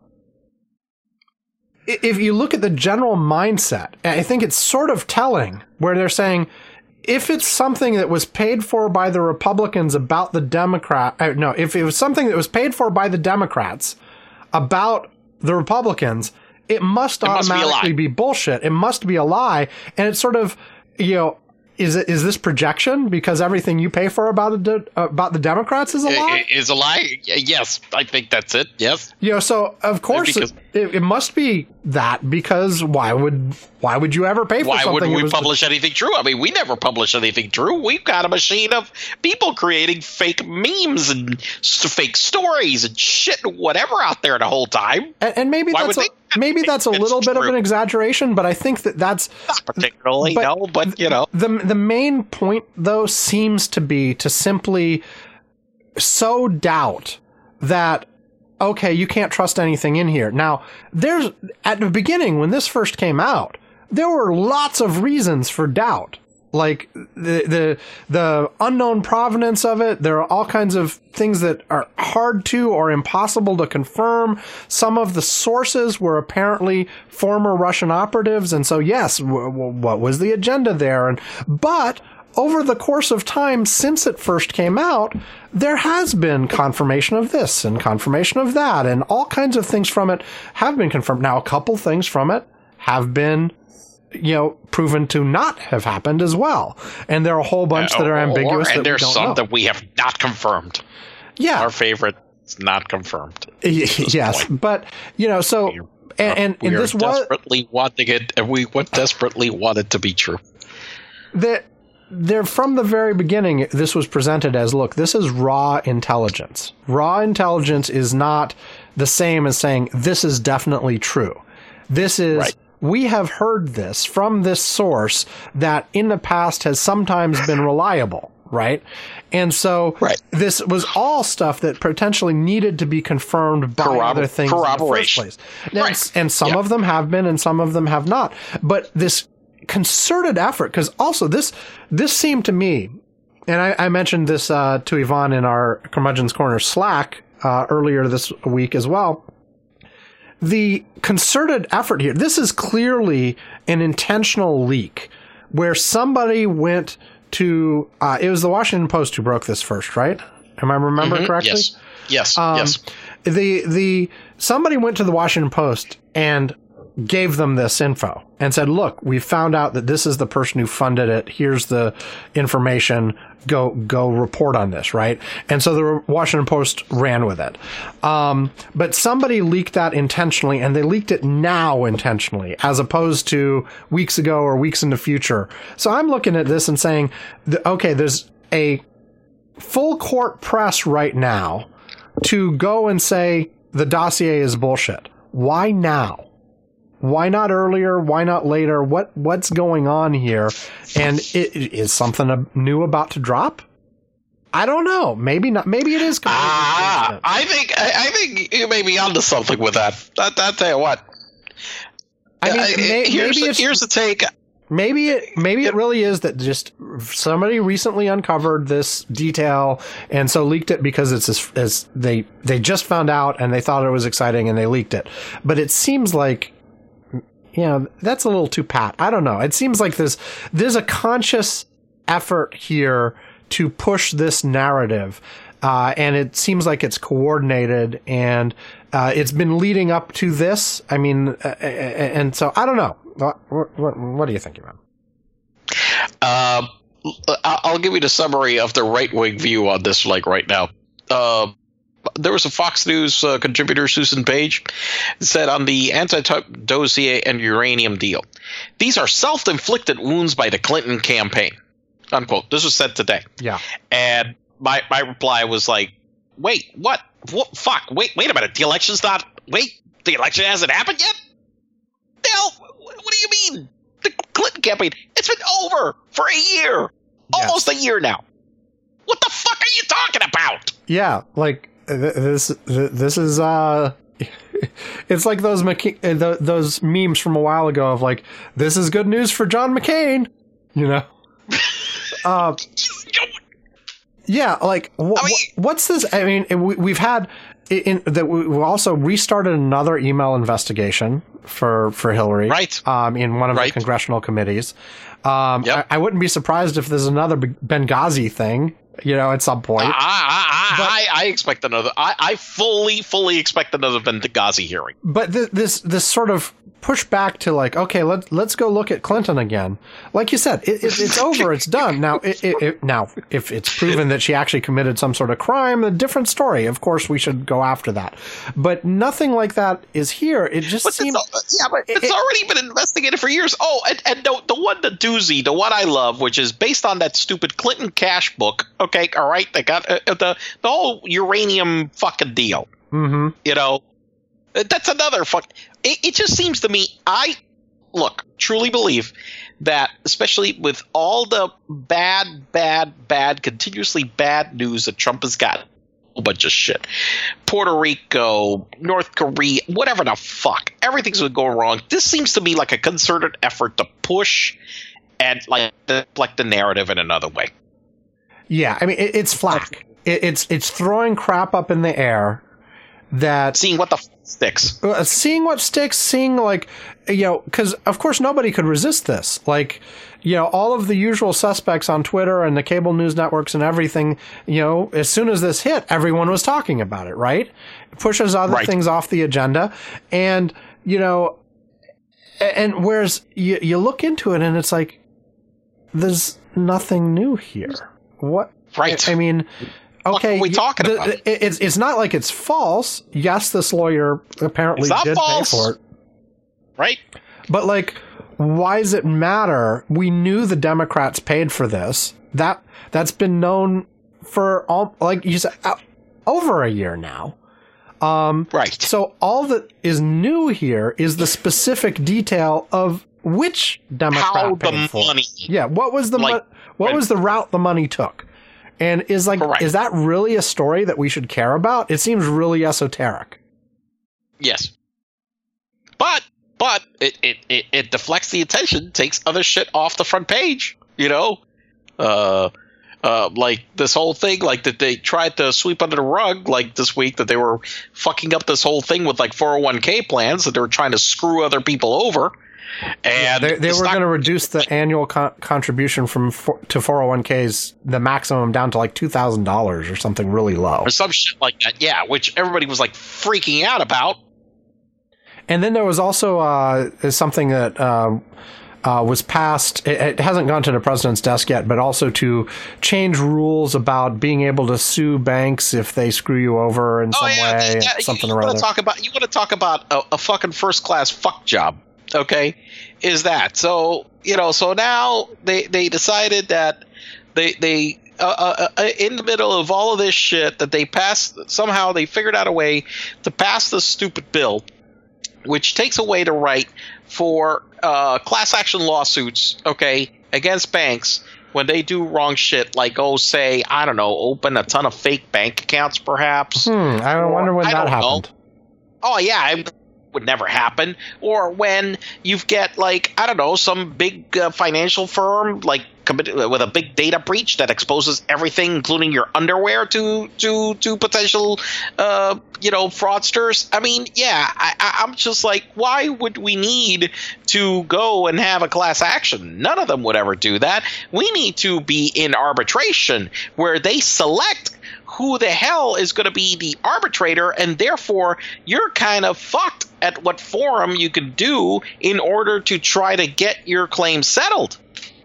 if you look at the general mindset, I think it's sort of telling where they're saying, if it's something that was paid for by the Republicans about the if it was something that was paid for by the Democrats about the Republicans, it must automatically be bullshit. It must be a lie. And it's sort of, is this projection because everything you pay for about the Democrats is a lie? Is a lie? Yes, I think that's it. Yes. So of course it must be that, because why would you ever pay for something? Why would we publish anything true? I mean, we never publish anything true. We've got a machine of people creating fake memes and fake stories and shit, whatever out there the whole time. And maybe that's a little bit of an exaggeration, but I think that's not particularly, but the main point though seems to be to simply sow doubt that, okay, you can't trust anything in here. Now, at the beginning, when this first came out, there were lots of reasons for doubt. Like the unknown provenance of it. There are all kinds of things that are hard to or impossible to confirm. Some of the sources were apparently former Russian operatives. And so, yes, what was the agenda there? But over the course of time since it first came out, there has been confirmation of this and confirmation of that, and all kinds of things from it have been confirmed. Now, a couple things from it have been, proven to not have happened as well. And there are a whole bunch that are ambiguous. And there's some that we have not confirmed. Yeah. Our favorite is not confirmed. Yes. But, so, and this was desperately wanting it, and we desperately want it to be true. There, from the very beginning, this was presented as, look, this is raw intelligence. Raw intelligence is not the same as saying this is definitely true. This is, right. We have heard this from this source that in the past has sometimes been reliable, right? And so This was all stuff that potentially needed to be confirmed by other things in the first place. And some of them have been and some of them have not. But this concerted effort, because also this seemed to me, and I mentioned this to Yvonne in our Curmudgeon's Corner Slack earlier this week as well. The concerted effort here, this is clearly an intentional leak where somebody went to, it was the Washington Post who broke this first, right? Am I remembering correctly? Yes. Somebody went to the Washington Post and gave them this info and said, look, we found out that this is the person who funded it. Here's the information. Go report on this, right? And so the Washington Post ran with it. But somebody leaked that intentionally, and they leaked it now intentionally, as opposed to weeks ago or weeks in the future. So I'm looking at this and saying, okay, there's a full court press right now to go and say the dossier is bullshit. Why now? Why not earlier? Why not later? What's going on here? And is something new about to drop? I don't know. Maybe not. Maybe it is. I think you may be onto something with that. I'll tell you what. I mean, here's the take. Maybe it really is that just somebody recently uncovered this detail and so leaked it because it's as they just found out and they thought it was exciting and they leaked it. But it seems like, that's a little too pat. I don't know. It seems like there's a conscious effort here to push this narrative. And it seems like it's coordinated and, it's been leading up to this. I mean, and so I don't know. What do you think, Ivan? I'll give you the summary of the right-wing view on this, right now. There was a Fox News contributor, Susan Page, said on the anti-Trump dossier and uranium deal, these are self-inflicted wounds by the Clinton campaign, unquote. This was said today. Yeah. And my reply was like, wait, what? Fuck, wait a minute. The election hasn't happened yet? The hell? What do you mean? The Clinton campaign, it's been over for a year. Yes. Almost a year now. What the fuck are you talking about? Yeah, this is it's like those those memes from a while ago of like, this is good news for John McCain, you know. Yeah, like what's this? I mean, we've had we've also restarted another email investigation for Hillary, right? In one of the congressional committees. I wouldn't be surprised if there's another Benghazi thing, you know, at some point. I expect another. I fully expect another Benghazi hearing. But this sort of push back to like, okay, let's go look at Clinton again. Like you said, it's over, it's done. Now, now, if it's proven that she actually committed some sort of crime, a different story. Of course, we should go after that. But nothing like that is here. It just seems. It's already been investigated for years. Oh, and the doozy, the one I love, which is based on that stupid Clinton cash book. Okay, all right, they got the whole uranium fucking deal. Mm-hmm. You know. That's another fuck. It just seems to me, I truly believe that, especially with all the bad, continuously bad news that Trump has got, a whole bunch of shit. Puerto Rico, North Korea, whatever the fuck. Everything's going to go wrong. This seems to me like a concerted effort to push and like deflect the narrative in another way. Yeah, I mean, it's flack. It's throwing crap up in the air. That seeing what the sticks, seeing what sticks, seeing like, you know, because of course nobody could resist this. Like, you know, all of the usual suspects on Twitter and the cable news networks and everything, you know, as soon as this hit, everyone was talking about it, right? It pushes other things off the agenda. And, you know, and whereas you look into it and it's like, there's nothing new here. What? Right. I mean, okay, what are we talking about? It's not like it's false. Yes, this lawyer apparently did pay for it. Right. But, like, why does it matter? We knew the Democrats paid for this. That's been known for, like you said, over a year now. Right. So all that is new here is the specific detail of which Democrat paid for it. Yeah, what was the was the route the money took? And is that really a story that we should care about? It seems really esoteric. Yes. But it deflects the attention, takes other shit off the front page, you know? Like this whole thing, like that they tried to sweep under the rug, like this week that they were fucking up this whole thing with like 401k plans, that they were trying to screw other people over. And they were going to reduce the annual contribution to 401ks, the maximum, down to like $2,000 or something really low. Or some shit like that, yeah, which everybody was like freaking out about. And then there was also something that was passed. It hasn't gone to the president's desk yet, but also to change rules about being able to sue banks if they screw you over in some way, something or other. You want to talk about a fucking first-class fuck job, okay? Is that so? You know, so now they decided that they in the middle of all of this shit that they passed, somehow they figured out a way to pass this stupid bill, which takes away the right for class action lawsuits, okay, against banks when they do wrong shit, like, say, I don't know, open a ton of fake bank accounts, perhaps. I wonder when that happened. Oh, yeah, it would never happen. Or when you get, like, I don't know, some big financial firm, like, committed with a big data breach that exposes everything, including your underwear, to potential, fraudsters. I mean, yeah, I'm just like, why would we need to go and have a class action? None of them would ever do that. We need to be in arbitration where they select who the hell is going to be the arbitrator, and therefore you're kind of fucked at what forum you can do in order to try to get your claim settled.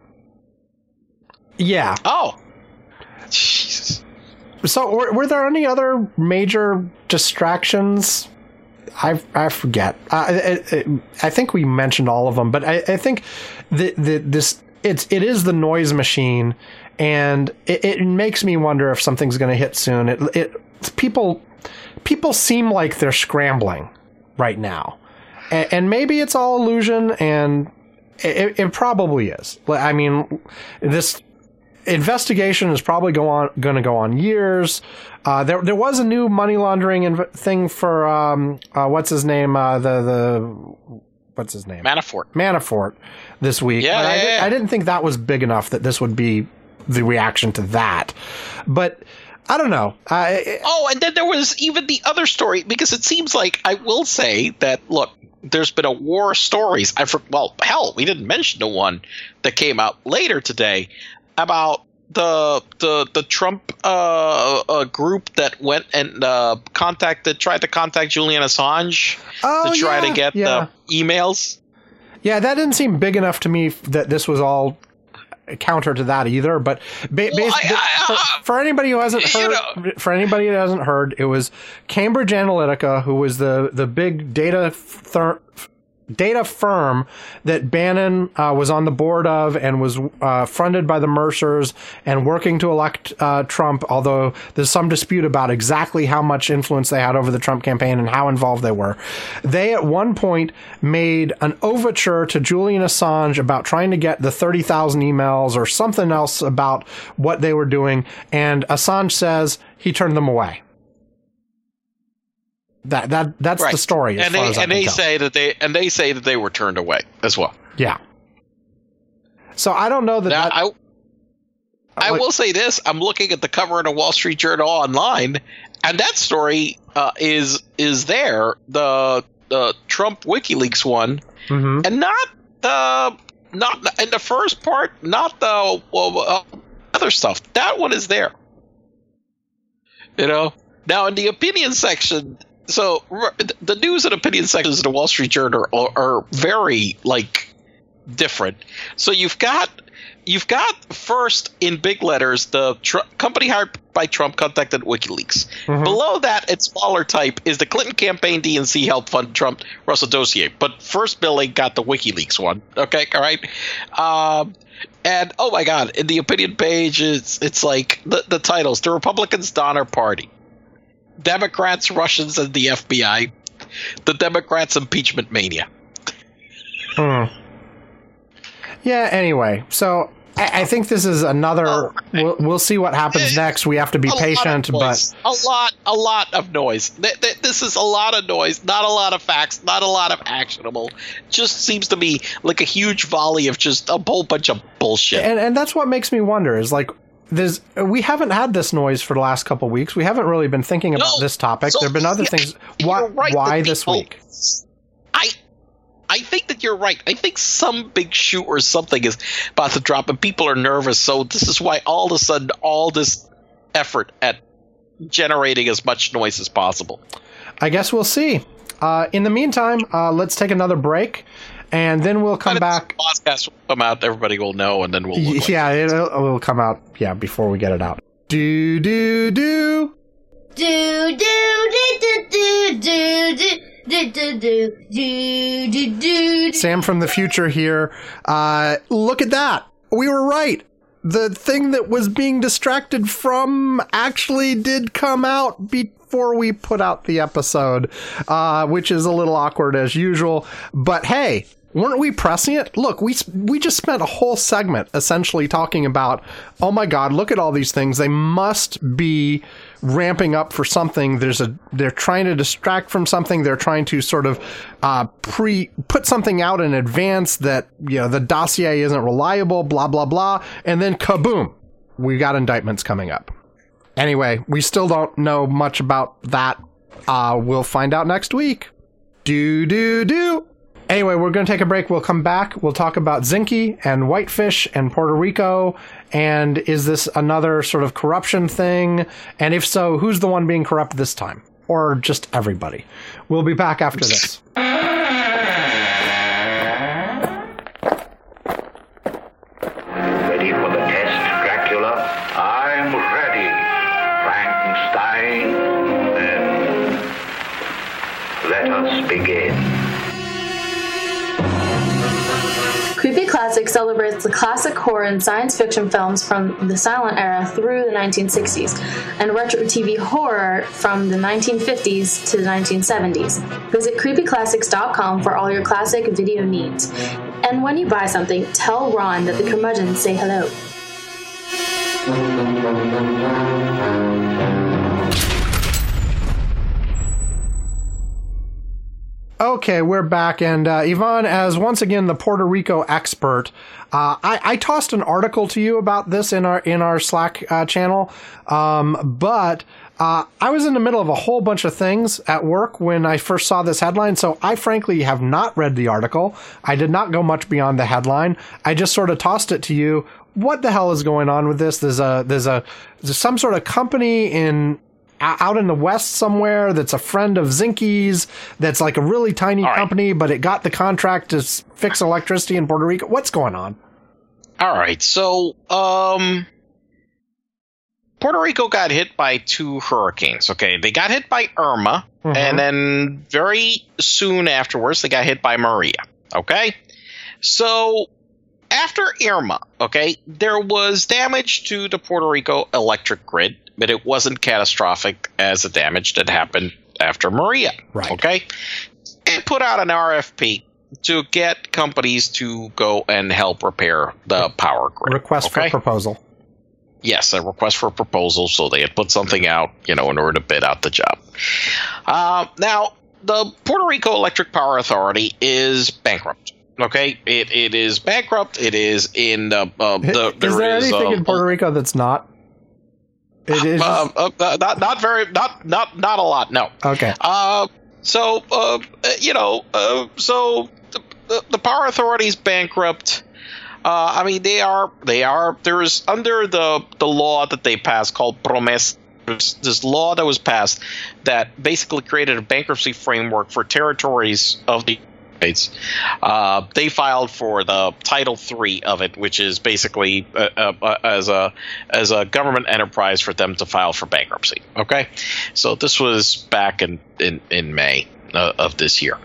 Yeah. Oh. Jesus. So were there any other major distractions? I forget. I think we mentioned all of them, but I think it is the noise machine, and it makes me wonder if something's going to hit soon. People seem like they're scrambling right now, and maybe it's all illusion, and it probably is. I mean, this investigation is probably going to go on years. There was a new money laundering thing for what's his name? What's his name? Manafort this week. Yeah, I didn't think that was big enough that this would be the reaction to that. But I don't know. And then there was even the other story, because it seems like, I will say that, look, there's been a war of stories. We didn't mention the one that came out later today about the Trump group that went and tried to contact Julian Assange to try to get the emails. Yeah, that didn't seem big enough to me that this was all counter to that either. But for anybody who hasn't heard, it was Cambridge Analytica, who was the big data firm that Bannon was on the board of and was funded by the Mercers and working to elect Trump, although there's some dispute about exactly how much influence they had over the Trump campaign and how involved they were. They at one point made an overture to Julian Assange about trying to get the 30,000 emails or something else about what they were doing, and Assange says he turned them away. That's right. The story. They say that they were turned away as well. Yeah. So I don't know that. Now, I will say this: I'm looking at the cover of the Wall Street Journal online, and that story is there, the Trump WikiLeaks one, and not in the first part, not the other stuff. That one is there. Now in the opinion section. So the news and opinion sections of the Wall Street Journal are very different. So you've got first in big letters the company hired by Trump contacted WikiLeaks. Below that, in smaller type, is the Clinton campaign DNC helped fund Trump Russia dossier. But first billing got the WikiLeaks one. Okay, all right. And oh my God, in the opinion page, it's like the titles: the Republicans' Donner Party, Democrats, Russians, and the FBI, the Democrats' impeachment mania. Yeah, anyway, so I think this is another. We'll see what happens next. We have to be patient, but a lot of noise. This is a lot of noise, not a lot of facts, not a lot of actionable. Just seems to me like a huge volley of just a whole bunch of bullshit. And that's what makes me wonder is we haven't had this noise for the last couple of weeks. We haven't really been thinking about this topic. There have been other things. Why this week? I think that you're right. I think some big shoe or something is about to drop, and people are nervous. So this is why all of a sudden all this effort at generating as much noise as possible. I guess we'll see. In the meantime, let's take another break. And then we'll come back. The podcast will come out. Everybody will know, and then we'll. Yeah, it'll come out. Yeah, before we get it out. Do do do. Do do do do do do. Sam from the future here. Look at that. We were right. The thing that was being distracted from actually did come out before we put out the episode, which is a little awkward as usual. But hey, weren't we prescient? Look, we just spent a whole segment essentially talking about, oh my God, look at all these things. They must be ramping up for something. They're trying to distract from something. They're trying to sort of put something out in advance that, the dossier isn't reliable, blah, blah, blah. And then kaboom, we got indictments coming up. Anyway, we still don't know much about that. We'll find out next week. Do. Anyway, we're going to take a break. We'll come back. We'll talk about Zinke and Whitefish and Puerto Rico. And is this another sort of corruption thing? And if so, who's the one being corrupt this time? Or just everybody? We'll be back after this. Ready for the test, Dracula? I'm ready, Frankenstein. Then let us begin. Creepy Classic celebrates the classic horror and science fiction films from the silent era through the 1960s, and retro TV horror from the 1950s to the 1970s. Visit creepyclassics.com for all your classic video needs. And when you buy something, tell Ron that the curmudgeons say hello. Okay, we're back, and Yvonne, as once again the Puerto Rico expert, I tossed an article to you about this in our Slack channel, but I was in the middle of a whole bunch of things at work when I first saw this headline, so I frankly have not read the article. I did not go much beyond the headline. I just sort of tossed it to you. What the hell is going on with this? There's some sort of company out in the West somewhere that's a friend of Zinke's, that's like a really tiny company, but it got the contract to fix electricity in Puerto Rico. What's going on? All right, so Puerto Rico got hit by 2 hurricanes, okay? They got hit by Irma, and then very soon afterwards, they got hit by Maria, okay? So after Irma, okay, there was damage to the Puerto Rico electric grid, but it wasn't catastrophic as the damage that happened after Maria. Right. Okay? It put out an RFP to get companies to go and help repair the power grid. Request for proposal. Yes, a request for proposal. So they had put something out, in order to bid out the job. Now, the Puerto Rico Electric Power Authority is bankrupt. Okay? It is bankrupt. It is in the... is there anything in Puerto Rico that's not? It is not a lot. No. Okay. So the power authority is bankrupt. I mean, they are. There is under the law that they passed called Promesa. This law that was passed that basically created a bankruptcy framework for territories of the States. They filed for the Title III of it, which is basically as a government enterprise for them to file for bankruptcy. Okay, so this was back in May of this year.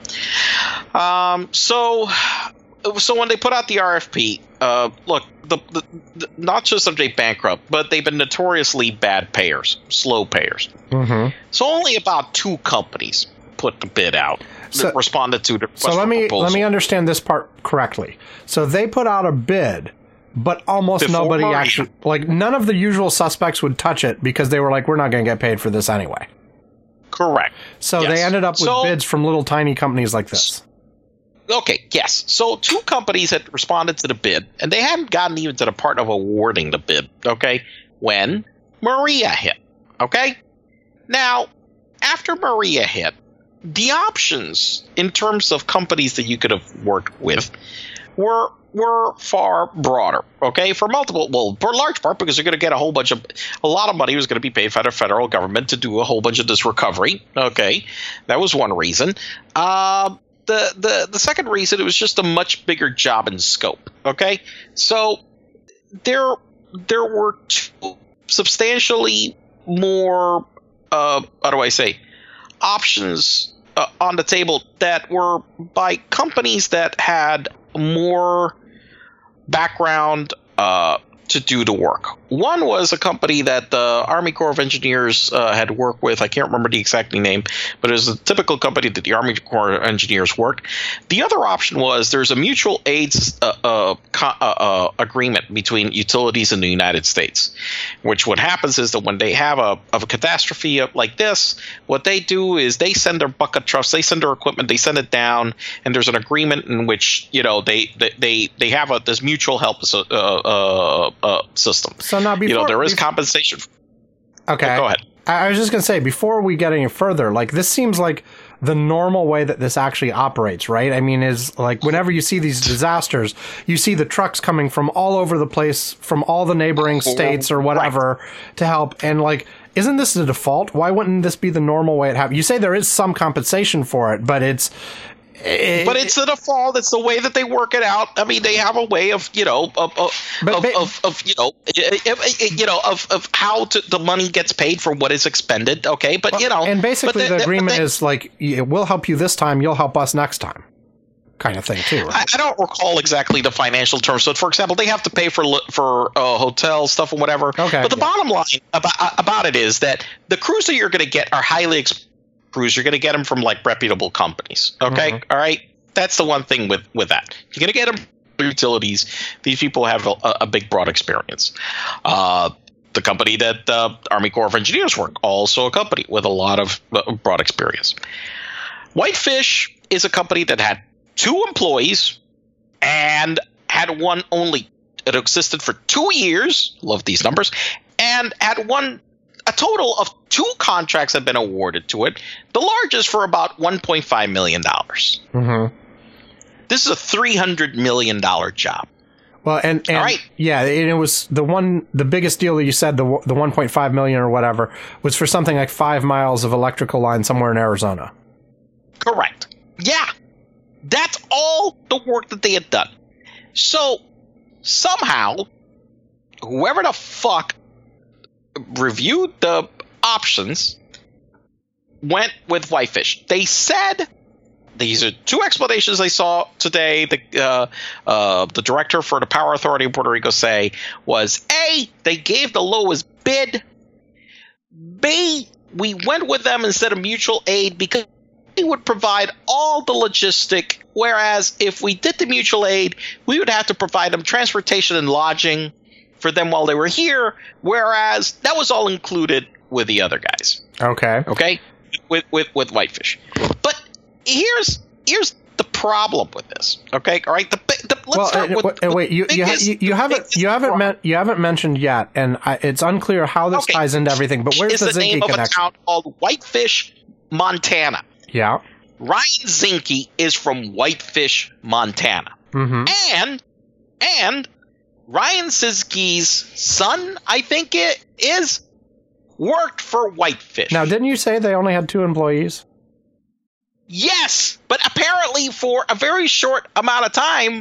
So when they put out the RFP, look, the not just are they bankrupt, but they've been notoriously bad payers, slow payers. Mm-hmm. So only about 2 companies put the bid out. Responded to the request so let me proposal. understand this part correctly. So they put out a bid, but almost Before nobody Maria. actually, like none of the usual suspects would touch it because they were like, we're not going to get paid for this anyway. Correct. So they ended up with bids from little tiny companies like this. Okay, yes. So 2 companies had responded to the bid, and they hadn't gotten even to the part of awarding the bid, okay, when Maria hit, okay? Now, after Maria hit, the options in terms of companies that you could have worked with were far broader, okay? For large part because you're going to get a lot of money was going to be paid by the federal government to do a whole bunch of this recovery, okay? That was one reason. The second reason, it was just a much bigger job in scope, okay? So there were 2 substantially more, options on the table that were by companies that had more background to do the work. One was a company that the Army Corps of Engineers had worked with. I can't remember the exact name, but it was a typical company that the Army Corps of Engineers worked. The other option was there's a mutual aid agreement between utilities in the United States, which what happens is that when they have a catastrophe like this, what they do is they send their bucket trucks, they send their equipment, they send it down, and there's an agreement in which they have this mutual help system. So now there is compensation. Okay. Go ahead. I was just going to say, before we get any further, like this seems like the normal way that this actually operates, right? I mean, is like whenever you see these disasters, you see the trucks coming from all over the place, from all the neighboring states or whatever to help. And like, isn't this the default? Why wouldn't this be the normal way it happens? You say there is some compensation for it, but it's the default. It's the way that they work it out. I mean, they have a way of how the money gets paid for what is expended. Okay, but and basically the agreement is like, we'll help you this time, you'll help us next time, kind of thing too. Right? I don't recall exactly the financial terms. So, for example, they have to pay for hotel stuff or whatever. Okay, but the bottom line about it is that the crews that you're going to get are highly experienced crews. You're going to get them from like reputable companies. Okay. Mm-hmm. All right. That's the one thing with that. You're going to get them from utilities. These people have a big, broad experience. the company that the Army Corps of Engineers work, also a company with a lot of broad experience. Whitefish is a company that had 2 employees and had one only. It existed for 2 years. Love these numbers. And had a total of 2 contracts had been awarded to it. The largest for about $1.5 million. Mm-hmm. This is a $300 million job. Well, and all right. Yeah, and it was the biggest deal that you said, the 1.5 million or whatever, was for something like 5 miles of electrical line somewhere in Arizona. Correct. Yeah. That's all the work that they had done. So somehow, whoever the fuck reviewed the options went with Whitefish. They said, these are 2 explanations I saw today. The director for the Power Authority of Puerto Rico say was A, they gave the lowest bid. B, we went with them instead of mutual aid because they would provide all the logistic, whereas if we did the mutual aid, we would have to provide them transportation and lodging for them while they were here, whereas that was all included with the other guys. Okay. With Whitefish. But here's the problem with this. Okay, all right. Let's start with wait. You haven't mentioned yet, and it's unclear how this ties into everything. But where's the Zinke name of connection? a town called Whitefish, Montana. Yeah. Ryan Zinke is from Whitefish, Montana. Mm-hmm. And Ryan Zinke's son, I think it is, worked for Whitefish. Now, didn't you say they only had 2 employees? Yes, but apparently for a very short amount of time,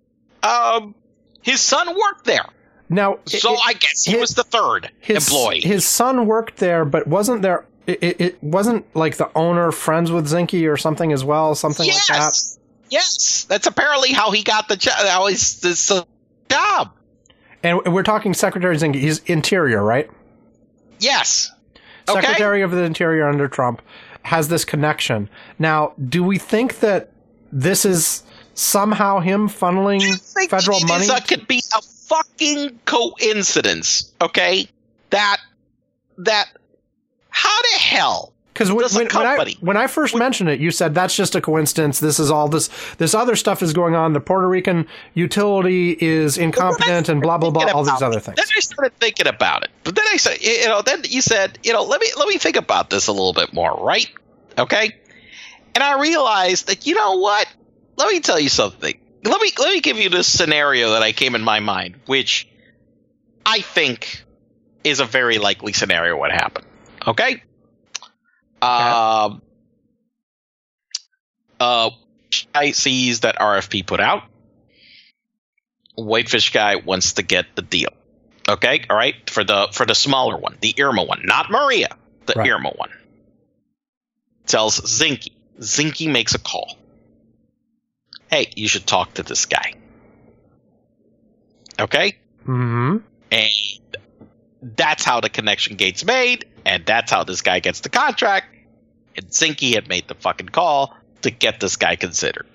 his son worked there. Now, I guess he was the 3rd employee. His son worked there, but wasn't there? It wasn't like the owner friends with Zinke or something as well, something like that. Yes, that's apparently how he got the job. How his job. And we're talking Secretary Zinke. He's Interior, right? Yes. Secretary of the Interior under Trump has this connection. Now, do we think that this is somehow him funneling federal money? That could be a fucking coincidence, okay? That how the hell? Because when I first mentioned it, you said that's just a coincidence. This is all this other stuff is going on. The Puerto Rican utility is incompetent and blah blah blah. All these other things. Then I started thinking about it, but then I said, then you said, let me think about this a little bit more, right? Okay. And I realized that what? Let me tell you something. Let me give you this scenario that I came in my mind, which I think is a very likely scenario what happened. Okay. Guy sees that RFP put out. Whitefish guy wants to get the deal. Okay, all right, for the smaller one, the Irma one, not Maria, the Irma one. Tells Zinke. Zinke makes a call. Hey, you should talk to this guy. Okay? Mm-hmm. And that's how the connection gets made, and that's how this guy gets the contract. And Zinke had made the fucking call to get this guy considered.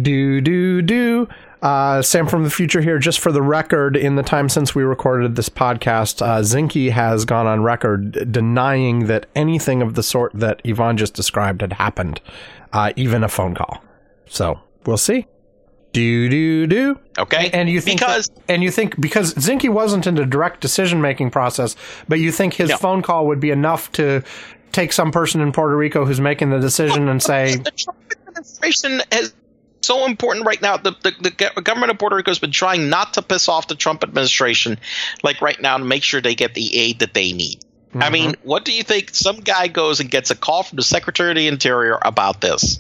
Sam from the future here. Just for the record, in the time since we recorded this podcast, Zinke has gone on record denying that anything of the sort that Yvonne just described had happened, even a phone call. So we'll see. Okay. And you think because Zinke wasn't in the direct decision-making process, but you think his phone call would be enough to take some person in Puerto Rico who's making the decision and say, the Trump administration is so important right now. The government of Puerto Rico has been trying not to piss off the Trump administration, like right now, to make sure they get the aid that they need. Mm-hmm. I mean, what do you think? Some guy goes and gets a call from the Secretary of the Interior about this.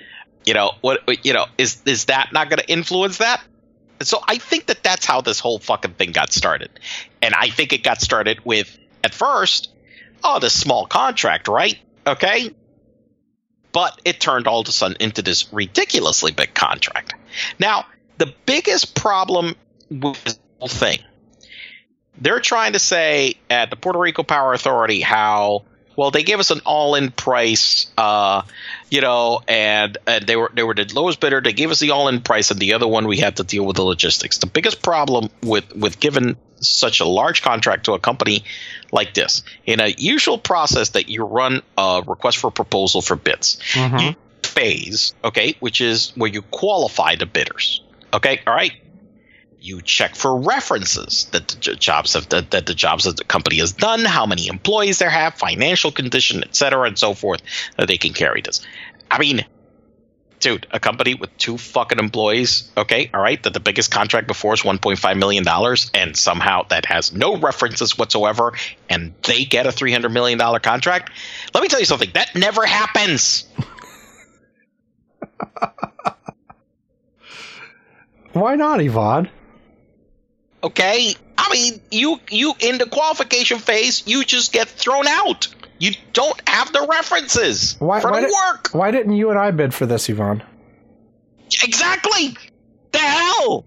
Is that not going to influence that? So I think that that's how this whole fucking thing got started. And I think it got started with, at first, this small contract, right? Okay. But it turned all of a sudden into this ridiculously big contract. Now, the biggest problem with this whole thing, they're trying to say at the Puerto Rico Power Authority how, well, they gave us an all-in price, and they were the lowest bidder. They gave us the all-in price, and the other one we had to deal with the logistics. The biggest problem with giving such a large contract to a company like this, in a usual process that you run a request for proposal for bids, you phase, okay, which is where you qualify the bidders. Okay, all right. You check for references that the jobs that the company has done, how many employees they have, financial condition, et cetera, and so forth, that they can carry this. I mean, dude, a company with 2 fucking employees, okay, all right, that the biggest contract before is $1.5 million, and somehow that has no references whatsoever, and they get a $300 million contract. Let me tell you something. That never happens. Why not, Yvonne? Okay, I mean, you in the qualification phase, you just get thrown out. You don't have the references for the work. Why didn't you and I bid for this, Yvonne? Exactly. The hell.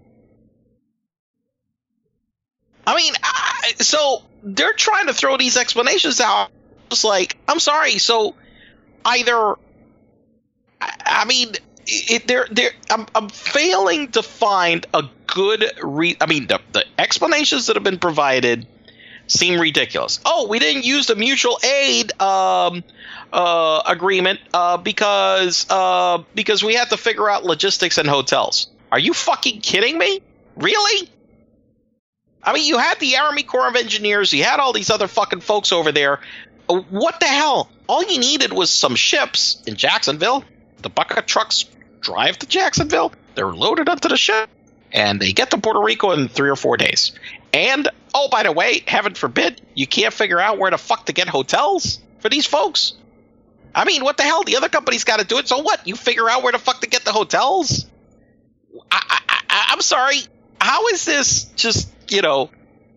I mean, so they're trying to throw these explanations out. It's like, I'm sorry. So either, I mean, I'm failing to find a good I mean, the explanations that have been provided seem ridiculous. Oh, we didn't use the mutual aid agreement because we had to figure out logistics and hotels. Are you fucking kidding me? Really? I mean, you had the Army Corps of Engineers, you had all these other fucking folks over there. What the hell? All you needed was some ships in Jacksonville. The bucket trucks drive to Jacksonville. They're loaded onto the ship, and they get to Puerto Rico in 3 or 4 days. And, oh, by the way, heaven forbid, you can't figure out where the fuck to get hotels for these folks. I mean, what the hell? The other company's got to do it, so what? You figure out where the fuck to get the hotels? I'm sorry. How is this just, you know...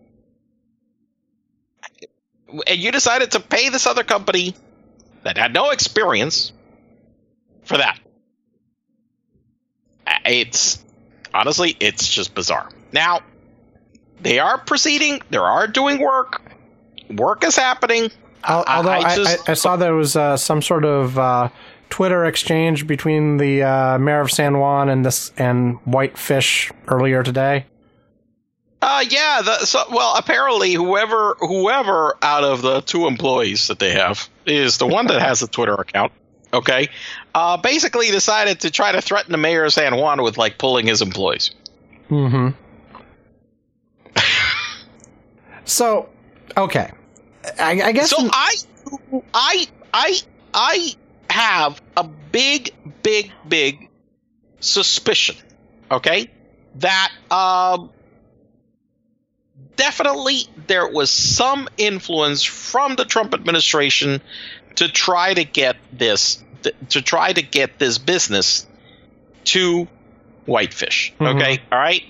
And you decided to pay this other company that had no experience for that. Honestly, it's just bizarre. Now, they are proceeding. They are doing work. Work is happening. Although I saw there was some sort of Twitter exchange between the mayor of San Juan and Whitefish earlier today. Yeah. Well, apparently, whoever out of the 2 employees that they have is the one that has a Twitter account. Okay, basically decided to try to threaten the mayor of San Juan with like pulling his employees. Mm-hmm. So, okay, I guess. So I have a big suspicion. Okay, that definitely there was some influence from the Trump administration to try to get this business to Whitefish. Okay, all right.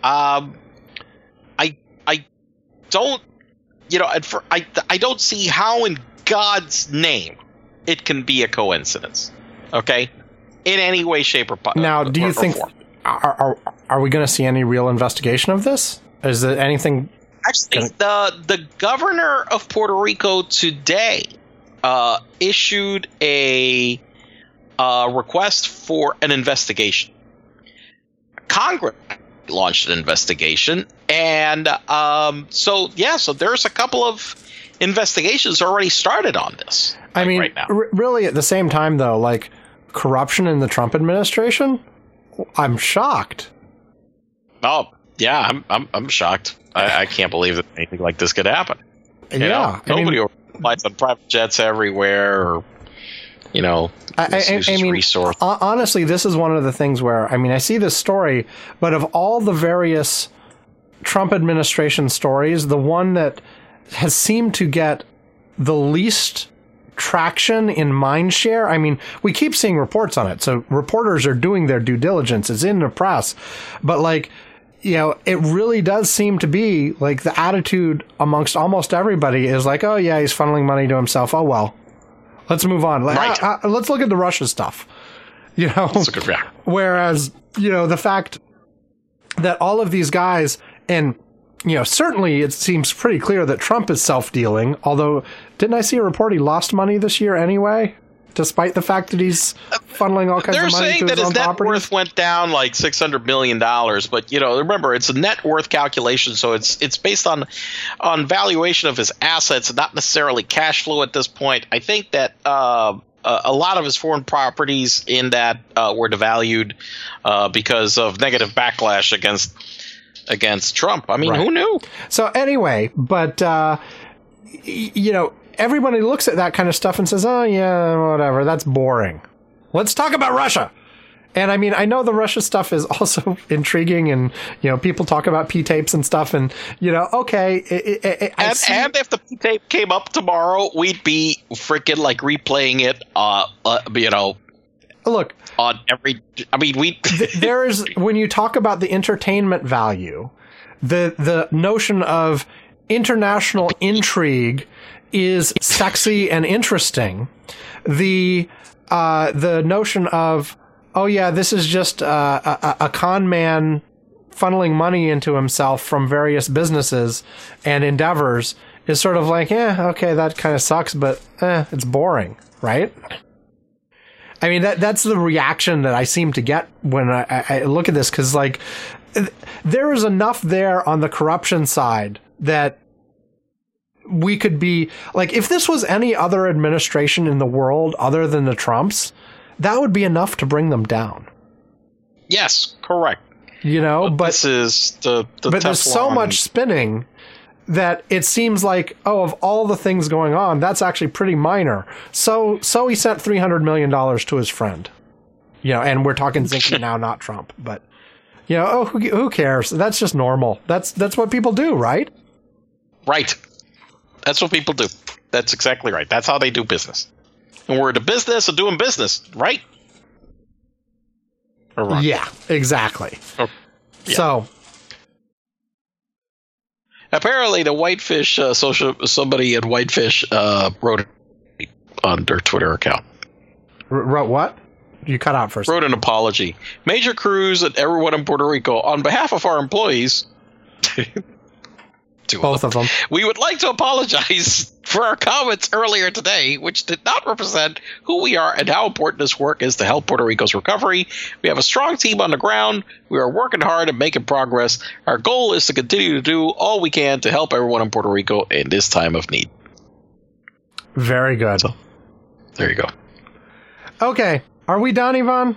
I don't, you know, I don't see how in God's name it can be a coincidence. Okay, in any way, shape, or form. Now, do you think are we going to see any real investigation of this? Is there anything? Actually, the governor of Puerto Rico today issued a request for an investigation. Congress launched an investigation, and so there's a couple of investigations already started on this. I mean, right now. Really, at the same time, though, like corruption in the Trump administration, I'm shocked. Oh yeah, I'm shocked. I can't believe that anything like this could happen. Nobody flies on private jets everywhere, or resource. Honestly, this is one of the things where I see this story, but of all the various Trump administration stories, the one that has seemed to get the least traction in mindshare. We keep seeing reports on it, so reporters are doing their due diligence. It's in the press, but it really does seem to be like the attitude amongst almost everybody is like, oh yeah, he's funneling money to himself. Oh well, let's move on. Right. Let's look at the Russia stuff. Whereas the fact that all of these guys, and certainly it seems pretty clear that Trump is self-dealing. Although, didn't I see a report he lost money this year anyway? despite the fact that he's funneling all kinds of money to his own properties? They're saying that his net worth went down like $600 million, but remember, it's a net worth calculation, so it's based on valuation of his assets, not necessarily cash flow at this point. I think that a lot of his foreign properties in that were devalued because of negative backlash against Trump. I mean, Who knew? So anyway, but everybody looks at that kind of stuff and says, oh, yeah, whatever, that's boring. Let's talk about Russia. And I mean, I know the Russia stuff is also intriguing, and, people talk about P-tapes and stuff, and, okay. And if the P-tape came up tomorrow, we'd be freaking like replaying it, Look. On every, there's, when you talk about the entertainment value, the notion of international intrigue is sexy and interesting. The notion of, oh yeah, this is just a con man funneling money into himself from various businesses and endeavors is sort of like, okay, that kind of sucks, but it's boring, right? I mean, that's the reaction that I seem to get when I look at this, because like there is enough there on the corruption side that we could be like, if this was any other administration in the world other than the Trumps, that would be enough to bring them down. Yes, correct. But this is the but there's so much spinning that it seems like, of all the things going on, that's actually pretty minor. So he sent $300 million to his friend, and we're talking Zinke now, not Trump, but who cares? That's just normal. That's what people do, right? Right. That's what people do. That's exactly right. That's how they do business. And we're in the business of doing business, right? Or wrong? Yeah, exactly. Yeah. So apparently the Whitefish somebody at Whitefish wrote on their Twitter account. Wrote what? You cut out first. Wrote an apology. Major Cruz and everyone in Puerto Rico, on behalf of our employees, both of them, we would like to apologize for our comments earlier today, which did not represent who we are and how important this work is to help Puerto Rico's recovery. We have a strong team on the ground. We are working hard and making progress. Our goal is to continue to do all we can to help everyone in Puerto Rico in this time of need. Very good. So, there you go. Okay. Are we done, Ivan?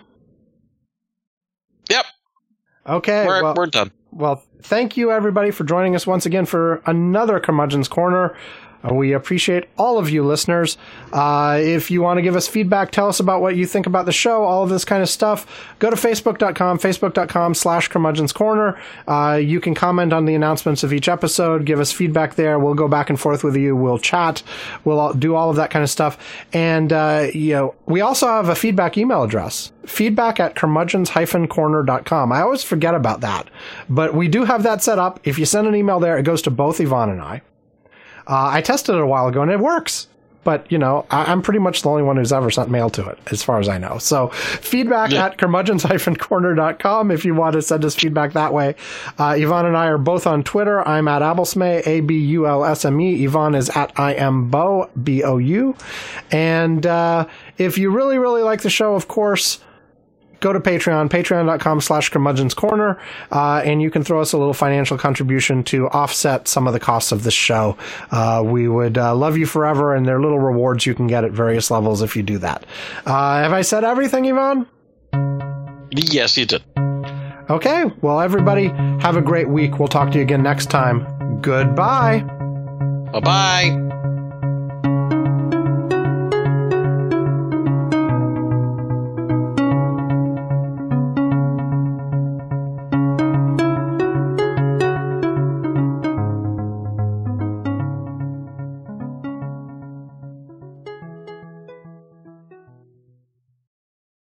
Yep. Okay. We're done. Well, thank you, everybody, for joining us once again for another Curmudgeon's Corner. We appreciate all of you listeners. If you want to give us feedback, tell us about what you think about the show, all of this kind of stuff, go to facebook.com/Curmudgeon's Corner. You can comment on the announcements of each episode, give us feedback there. We'll go back and forth with you. We'll chat. We'll do all of that kind of stuff. And, we also have a feedback email address, feedback@curmudgeons-corner.com. I always forget about that, but we do have that set up. If you send an email there, it goes to both Yvonne and I. I tested it a while ago and it works, but I'm pretty much the only one who's ever sent mail to it, as far as I know. So feedback@curmudgeons-corner.com if you want to send us feedback that way. Yvonne and I are both on Twitter. I'm at Abulsme, ABULSME. Yvonne is at IMBO, BOU. And if you really, really like the show, of course, go to Patreon, patreon.com/Curmudgeon's Corner, and you can throw us a little financial contribution to offset some of the costs of this show. We would love you forever, and there are little rewards you can get at various levels if you do that. Have I said everything, Yvonne? Yes, you did. Okay, well, everybody, have a great week. We'll talk to you again next time. Goodbye. Bye-bye.